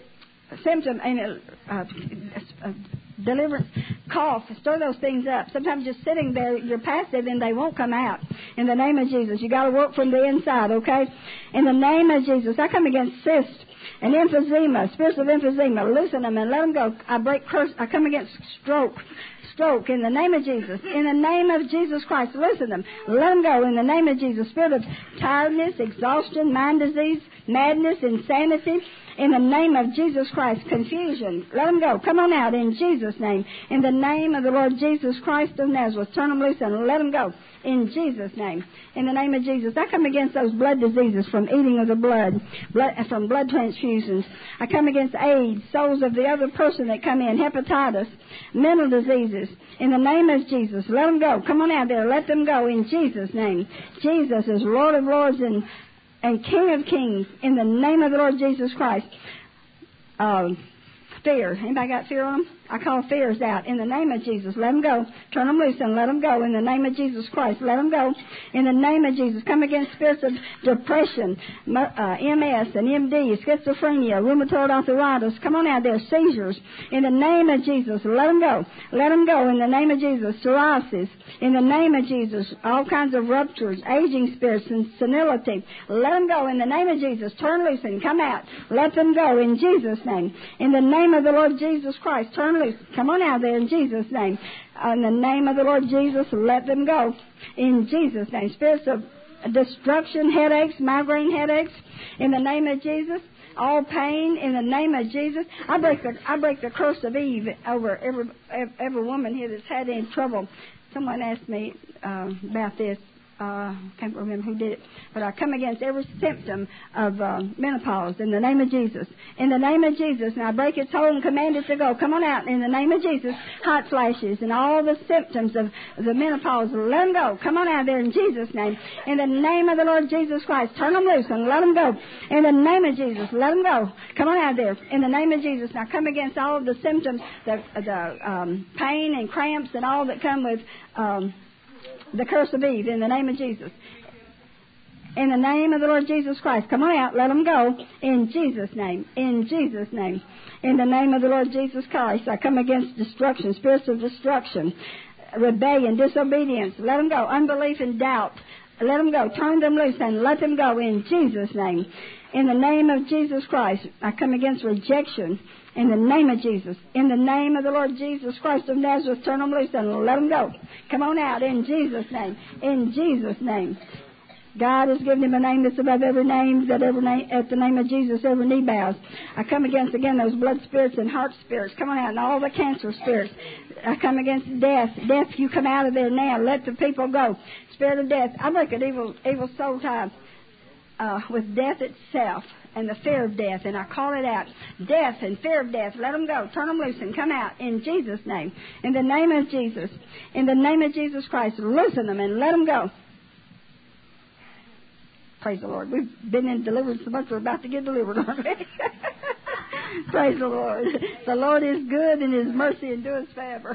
symptom, any uh, uh, deliverance, cough, stir those things up. Sometimes just sitting there, you're passive and they won't come out. In the name of Jesus, you got to work from the inside, okay? In the name of Jesus, I come against cysts and emphysema, spirits of emphysema. Loosen them and let them go. I break curse. I come against stroke. Stroke in the name of Jesus. In the name of Jesus Christ, listen them. Let them go in the name of Jesus. Spirit of tiredness, exhaustion, mind disease, madness, insanity. In the name of Jesus Christ, confusion. Let them go. Come on out in Jesus' name. In the name of the Lord Jesus Christ of Nazareth, turn them loose and let them go. In Jesus' name. In the name of Jesus. I come against those blood diseases from eating of the blood, blood from blood transfusions. I come against AIDS, souls of the other person that come in, hepatitis, mental diseases. In the name of Jesus, let them go. Come on out there. Let them go in Jesus' name. Jesus is Lord of Lords and and King of Kings, in the name of the Lord Jesus Christ. Uh, fear. Anybody got fear on them? I call fears out. In the name of Jesus, let them go. Turn them loose and let them go. In the name of Jesus Christ, let them go. In the name of Jesus, come against spirits of depression, uh, M S and M D, schizophrenia, rheumatoid arthritis. Come on out there, seizures. In the name of Jesus, let them go. Let them go. In the name of Jesus, psoriasis. In the name of Jesus, all kinds of ruptures, aging spirits and senility. Let them go. In the name of Jesus, turn loose and come out. Let them go in Jesus' name. In the name of the Lord Jesus Christ, turn loose. Come on out there in Jesus' name. In the name of the Lord Jesus, let them go. In Jesus' name. Spirits of destruction, headaches, migraine headaches. In the name of Jesus. All pain in the name of Jesus. I break the I break the curse of Eve over every every woman here that's had any trouble. Someone asked me uh, about this. I uh, can't remember who did it, but I come against every symptom of uh, menopause in the name of Jesus. In the name of Jesus, and I break its hold and command it to go. Come on out in the name of Jesus. Hot flashes and all the symptoms of the menopause, let them go. Come on out there in Jesus' name. In the name of the Lord Jesus Christ, turn them loose and let them go. In the name of Jesus, let them go. Come on out there in the name of Jesus. Now come against all of the symptoms, the, the um, pain and cramps and all that come with Um, the curse of Eve, in the name of Jesus. In the name of the Lord Jesus Christ. Come on out. Let them go. In Jesus' name. In Jesus' name. In the name of the Lord Jesus Christ. I come against destruction, spirits of destruction, rebellion, disobedience. Let them go. Unbelief and doubt. Let them go. Turn them loose and let them go in Jesus' name. In the name of Jesus Christ. I come against rejection. In the name of Jesus. In the name of the Lord Jesus Christ of Nazareth, turn them loose and let them go. Come on out in Jesus' name. In Jesus' name. God has given him a name that's above every name, that every name, at the name of Jesus, every knee bows. I come against, again, those blood spirits and heart spirits. Come on out, and all the cancer spirits. I come against death. Death, you come out of there now. Let the people go. Spirit of death. I break an evil, evil soul tie uh, with death itself and the fear of death, and I call it out. Death and fear of death, let them go. Turn them loose and come out in Jesus' name. In the name of Jesus. In the name of Jesus Christ, loosen them and let them go. Praise the Lord. We've been in deliverance so much we're about to get delivered, aren't we? Praise the Lord. The Lord is good and His mercy endures forever.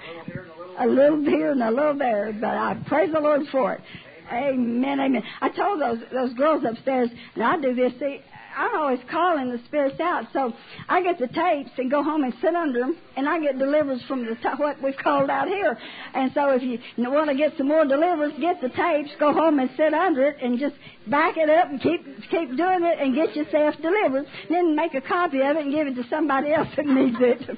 A little here and a little there, but I praise the Lord for it. Amen, amen. I told those those girls upstairs, and I do this, see, I'm always calling the spirits out. So I get the tapes and go home and sit under them, and I get deliverance from the t- what we've called out here. And so if you want to get some more deliverance, get the tapes, go home and sit under it, and just back it up and keep keep doing it and get yourself delivered. Then make a copy of it and give it to somebody else that needs it,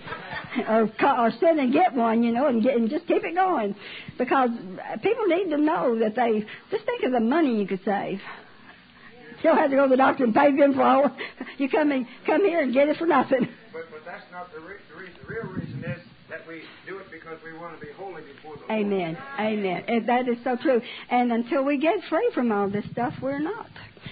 or or sit and get one, you know, and get and just keep it going, because people need to know that they just think of the money you could save. You don't have to go to the doctor and pay them for all. You come and come here and get it for nothing. But, but that's not the, re- the reason. The real reason is that we do it because we want to be holy before the Lord. Amen. Amen. And that is so true. And until we get free from all this stuff, we're not.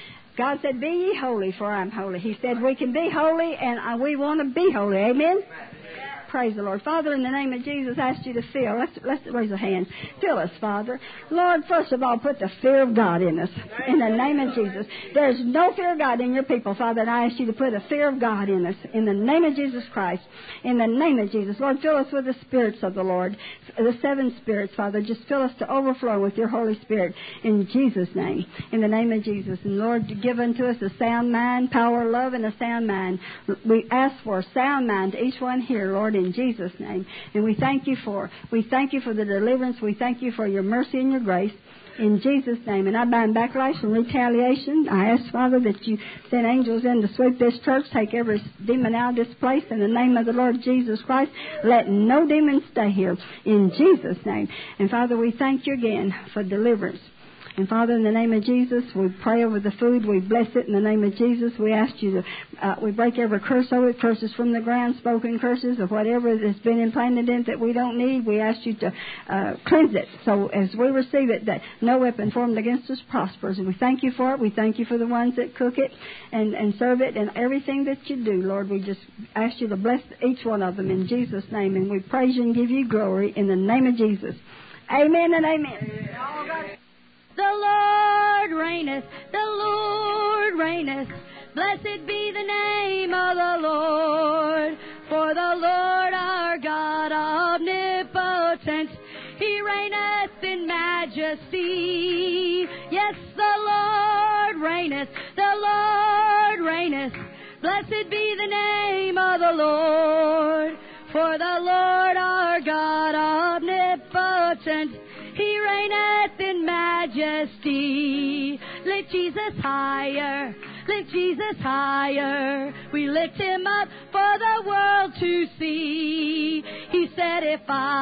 God said, "Be ye holy, for I am holy." He said we can be holy, and we want to be holy. Amen. Praise the Lord. Father, in the name of Jesus, I ask you to fill. Let's, let's raise a hand. Fill us, Father. Lord, first of all, put the fear of God in us. In the name of Jesus. There's no fear of God in your people, Father, and I ask you to put a fear of God in us. In the name of Jesus Christ. In the name of Jesus. Lord, fill us with the spirits of the Lord. The seven spirits, Father. Just fill us to overflow with your Holy Spirit. In Jesus' name. In the name of Jesus. And Lord, give unto us a sound mind, power, love, and a sound mind. We ask for a sound mind to each one here, Lord, in Jesus' name. And we thank you for we thank you for the deliverance. We thank you for your mercy and your grace. In Jesus' name. And I bind backlash and retaliation. I ask, Father, that you send angels in to sweep this church, take every demon out of this place in the name of the Lord Jesus Christ. Let no demon stay here. In Jesus' name. And Father, we thank you again for deliverance. And Father, in the name of Jesus, we pray over the food. We bless it in the name of Jesus. We ask you to, uh, we break every curse over it, curses from the ground, spoken curses, or whatever has been implanted in it that we don't need. We ask you to uh, cleanse it. So as we receive it, that no weapon formed against us prospers. And we thank you for it. We thank you for the ones that cook it and, and serve it and everything that you do, Lord. We just ask you to bless each one of them in Jesus' name. And we praise you and give you glory in the name of Jesus. Amen and amen. amen. The Lord reigneth, the Lord reigneth. Blessed be the name of the Lord. For the Lord our God omnipotent, He reigneth in majesty. Yes, the Lord reigneth, the Lord reigneth. Blessed be the name of the Lord. For the Lord our God omnipotent, He reigneth in majesty. Lift Jesus higher, lift Jesus higher. We lift Him up for the world to see. He said, if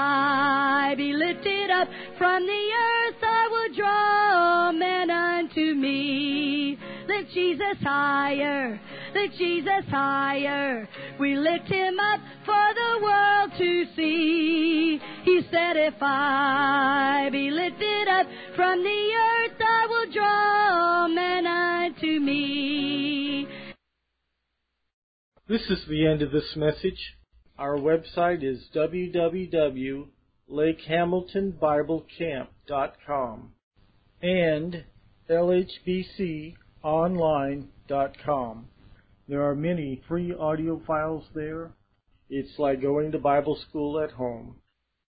I be lifted up from the earth, I will draw men unto me. Lift Jesus higher, lift Jesus higher. We lift Him up for the world to see. He said, if I be lifted up from the earth, I will draw men unto me. This is the end of this message. Our website is w w w dot lake hamilton bible camp dot com and l h b c online dot com. There are many free audio files there. It's like going to Bible school at home.